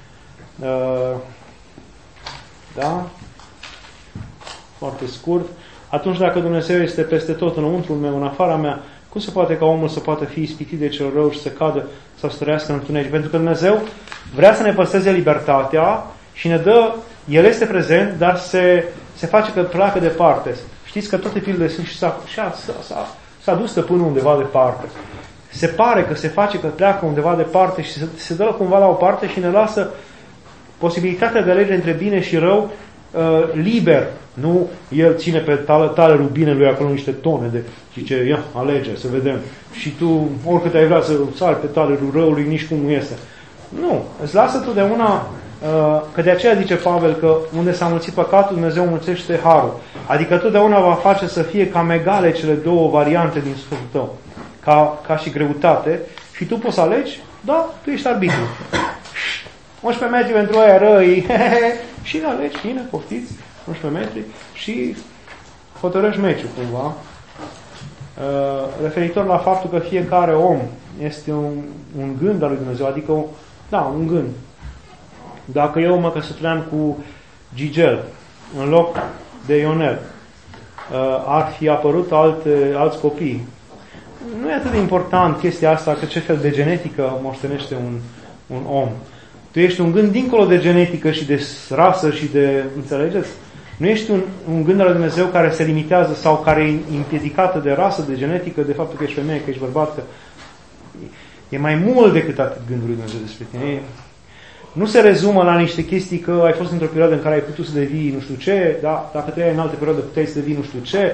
Da? Foarte scurt. Atunci dacă Dumnezeu este peste tot înăuntrul meu, în afara mea, cum se poate ca omul să poată fi ispitit de cel rău și să cadă sau să trăiască în întuneric? Pentru că Dumnezeu vrea să ne păstreze libertatea și ne dă, El este prezent, dar se face că pleacă departe. Știți că toate fiile sunt și s-a dus stăpânul undeva departe. se pare că se face că pleacă undeva departe și se dă cumva la o parte și ne lasă posibilitatea de a alege între bine și rău liber. Nu el ține pe talerul binelui acolo niște tone de zice, ia, alege, să vedem. Și tu, oricât ai vrea să sari pe talerul răului, nici cum nu iese. Nu, îți lasă totdeauna, că de aceea zice Pavel că unde s-a mulțit păcatul, Dumnezeu mulțește harul. Adică totdeauna va face să fie cam egale cele două variante din sufletul tău. Ca și greutate. Și tu poți să alegi, da, tu ești arbitru. 11 metri pentru aia răi, și alegi, bine, poftiți, 11 metri și hotărăști meciul cumva. Referitor la faptul că fiecare om este un gând al lui Dumnezeu, adică un gând. Dacă eu mă căsătoream cu Gigel în loc de Ionel, ar fi apărut alți copii. Nu e atât de important chestia asta că ce fel de genetică moștenește un om. Tu ești un gând dincolo de genetică și de rasă și de... Înțelegeți? Nu ești un gând al lui Dumnezeu care se limitează sau care e împiedicată de rasă, de genetică, de faptul că ești femeie, că ești bărbat. Că... E mai mult decât atât gândul lui Dumnezeu despre tine. Nu se rezumă la niște chestii că ai fost într-o perioadă în care ai putut să devii nu știu ce, da? Dacă trăiai în altă perioadă puteai să devii nu știu ce.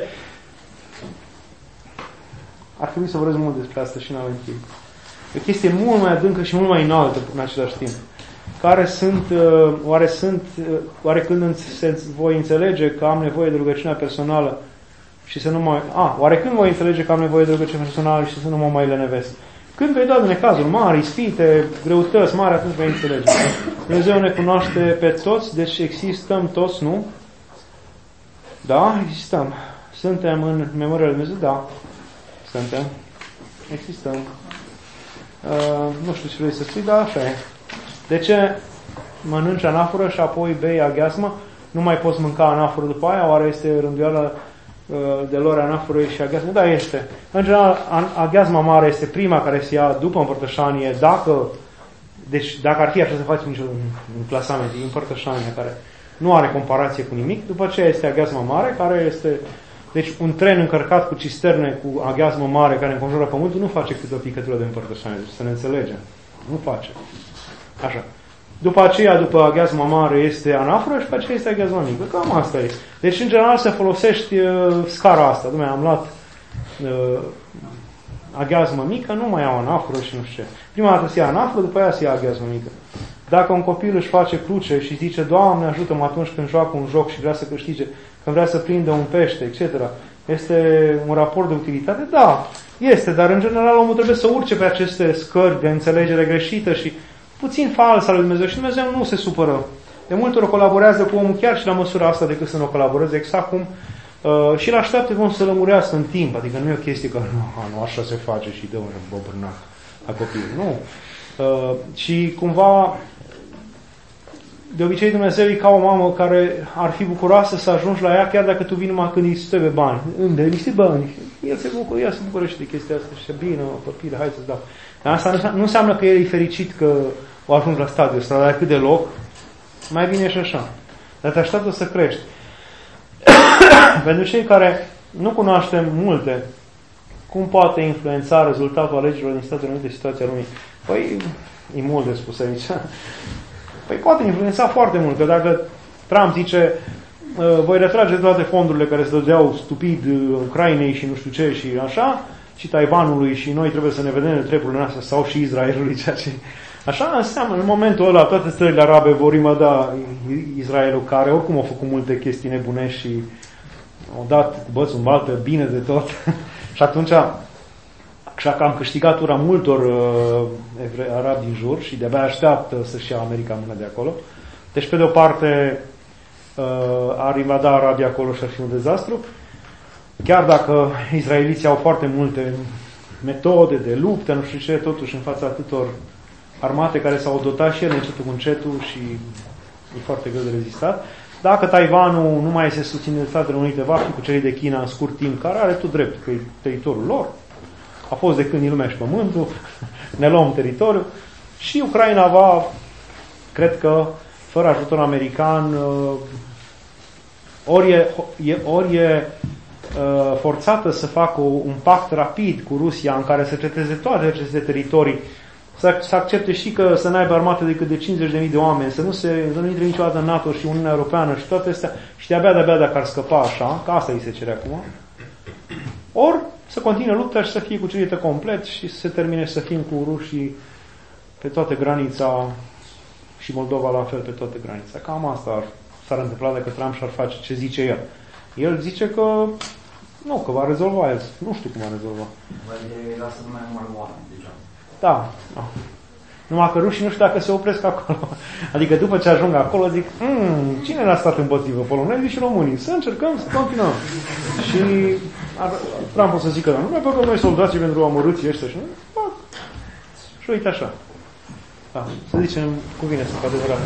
Ar trebui să vorbesc mult despre asta și n-avem timp. E o chestie mult mai adâncă și mult mai înaltă în același timp. Oare când voi înțelege că am nevoie de rugăciunea personală și să nu mai... oare când voi înțelege că am nevoie de rugăciune personală și să nu mă mai lenevesc? Când vei da de necazuri mari, ispite, greutăți mari, atunci vei înțelege. Dumnezeu ne cunoaște pe toți, deci existăm toți, nu? Da, existăm. Suntem în memoria lui Dumnezeu? Da. Suntem. Existăm. Nu știu ce vrei să spui, dar așa e. De ce mănânci anafură și apoi bei aghiazmă? Nu mai poți mânca anafură după aia? Oare este rânduiala de lor anafură și aghiazmă? Da, este. În general, aghiazma mare este prima care se ia după împărtășanie. Deci, dacă ar fi așa să faci un clasament de împărtășanie care nu are comparație cu nimic, după aceea este aghiazma mare, care este... Deci, un tren încărcat cu cisterne, cu aghiazmă mare care înconjoară pământul, nu face câte o picătură de împărtășanie. Deci, să ne înțelegem. Nu face. Așa. După aceea, după aghiazma mare, este anafură și după aceea este aghiazma mică. Cam asta e. Deci, în general, să folosești scara asta. Dumne, am luat aghiazmă mică, nu mai iau anafură și nu știu ce. Prima dată se ia anafură, după aia se ia aghiazmă mică. Dacă un copil își face cruce și zice, Doamne, ajută-mă atunci când joacă un joc și vrea să câștige, când vrea să prindă un pește, etc., este un raport de utilitate? Da, este, dar în general omul trebuie să urce pe aceste scări de înțelegere greșită și puțin fals al lui Dumnezeu și Dumnezeu nu se supără. De multe ori colaborează cu omul chiar și la măsura asta decât să nu colaboreze, exact cum și îl așteaptă cum să lămurească în timp. Adică nu e o chestie că nu așa se face și dă un bobârnac la copil. Nu. Și cumva de obicei Dumnezeu e ca o mamă care ar fi bucuroasă să ajungi la ea chiar dacă tu vii numai când îi trebuie bani. Unde? Niște bani. El se bucură și de chestia asta și bine, copile, hai să-ți dau. Dar asta nu înseamnă că el e fericit că o ajungi la stadiul ăsta, dar cât de loc, mai bine și așa. Dar te așteaptă să crești. Pentru cei care nu cunoaștem multe, cum poate influența rezultatul alegerilor din Statele Unite situația lumii? Păi, e mult de spus aici. Păi poate influența foarte mult, că dacă Trump zice voi retrage toate fondurile care se dădeau stupid Ucrainei și nu știu ce și așa, și Taiwanului și noi trebuie să ne vedem treburile noastre sau și Israelului, ceea ce... Așa înseamnă, în momentul ăla, toate țările arabe vor imăda Israelul, care oricum au făcut multe chestii nebunești și au dat cu bățul în baltă bine de tot. Și atunci, așa că am câștigat ura multor arabi din jur și de-abia așteaptă să-și ia America mână de acolo. Deci, pe de o parte, ar invada Arabia acolo și ar fi un dezastru. Chiar dacă izraeliții au foarte multe metode de luptă, nu știu ce, totuși în fața atâtor armate care s-au dotat și ele încetul cu încetul și e foarte greu de rezistat. Dacă Taiwanul nu mai este susținut de Statele Unite, va fi cucerit de China în scurt timp, care are tot drept, că e teritoriul lor. A fost de când e lumea și pământul, ne luăm teritoriul. Și Ucraina va, cred că, fără ajutor american, ori e forțată să facă un pact rapid cu Rusia în care să trateze toate aceste teritorii, să accepte și că să n-aibă armată decât de 50.000 de oameni, să nu intre niciodată în NATO și Uniunea Europeană și toate astea, și de-abia dacă ar scăpa așa, că asta îi se cere acum, ori să continue lupta și să fie cucerită complet și să se termine să fim cu rușii pe toată granița și Moldova la fel pe toată granița. Cam asta s-ar întâmpla dacă Trump și-ar face ce zice el. El zice că nu, că va rezolva el. Nu știu cum va rezolva. Lasă numai numărul oameni deja. Da. Numai că rușii nu știu dacă se opresc acolo. Adică după ce ajung acolo zic, cine n-a stat împotrivă? Polonezii și românii. Să încercăm să continuăm. Și Trump o să zică, nu mai băgăm noi soldații pentru amărâții ăștia și nu? Fac. Și uite așa. Da, să zicem cuvine să fac adevărat.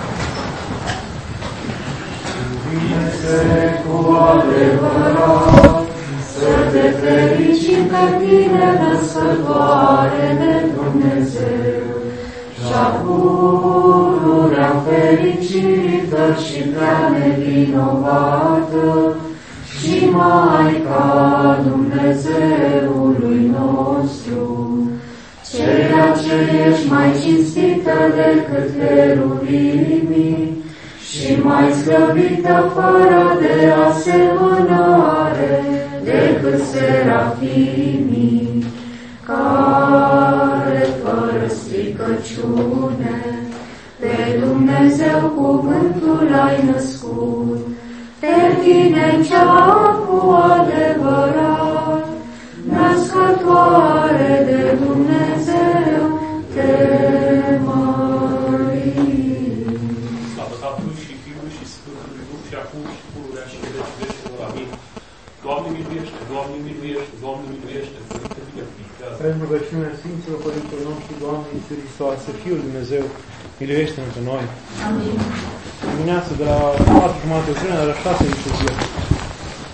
Cuvine-se cu adevărat, să te fericim pe tine, născătoare de Dumnezeu, și-a pururea fericită și prea nevinovată, și Maica Dumnezeului nostru, ceea ce ești mai cinstită decât heruvimii, și mai slăvită fără de asemănare decât serafimii, care fără stricăciune pe Dumnezeu cuvântul ai născut, pe tine cea cu adevărat, născătoare de Dumnezeu, te mărim. Slavă Tatălui și Fiului și Sfântului Duh și acum și pururea și veci veștilor. Amin. Doamne miluiește, Doamne miluiește, Doamne miluiește, Părinte binecuvântează. Prin rugăciunea Sfinților Părintelor noștri, Doamne Iisus Hristoase, Fiul Dumnezeu, miluiește-ne pe noi. Amin. Dimineața de la 4:30 până la 6 și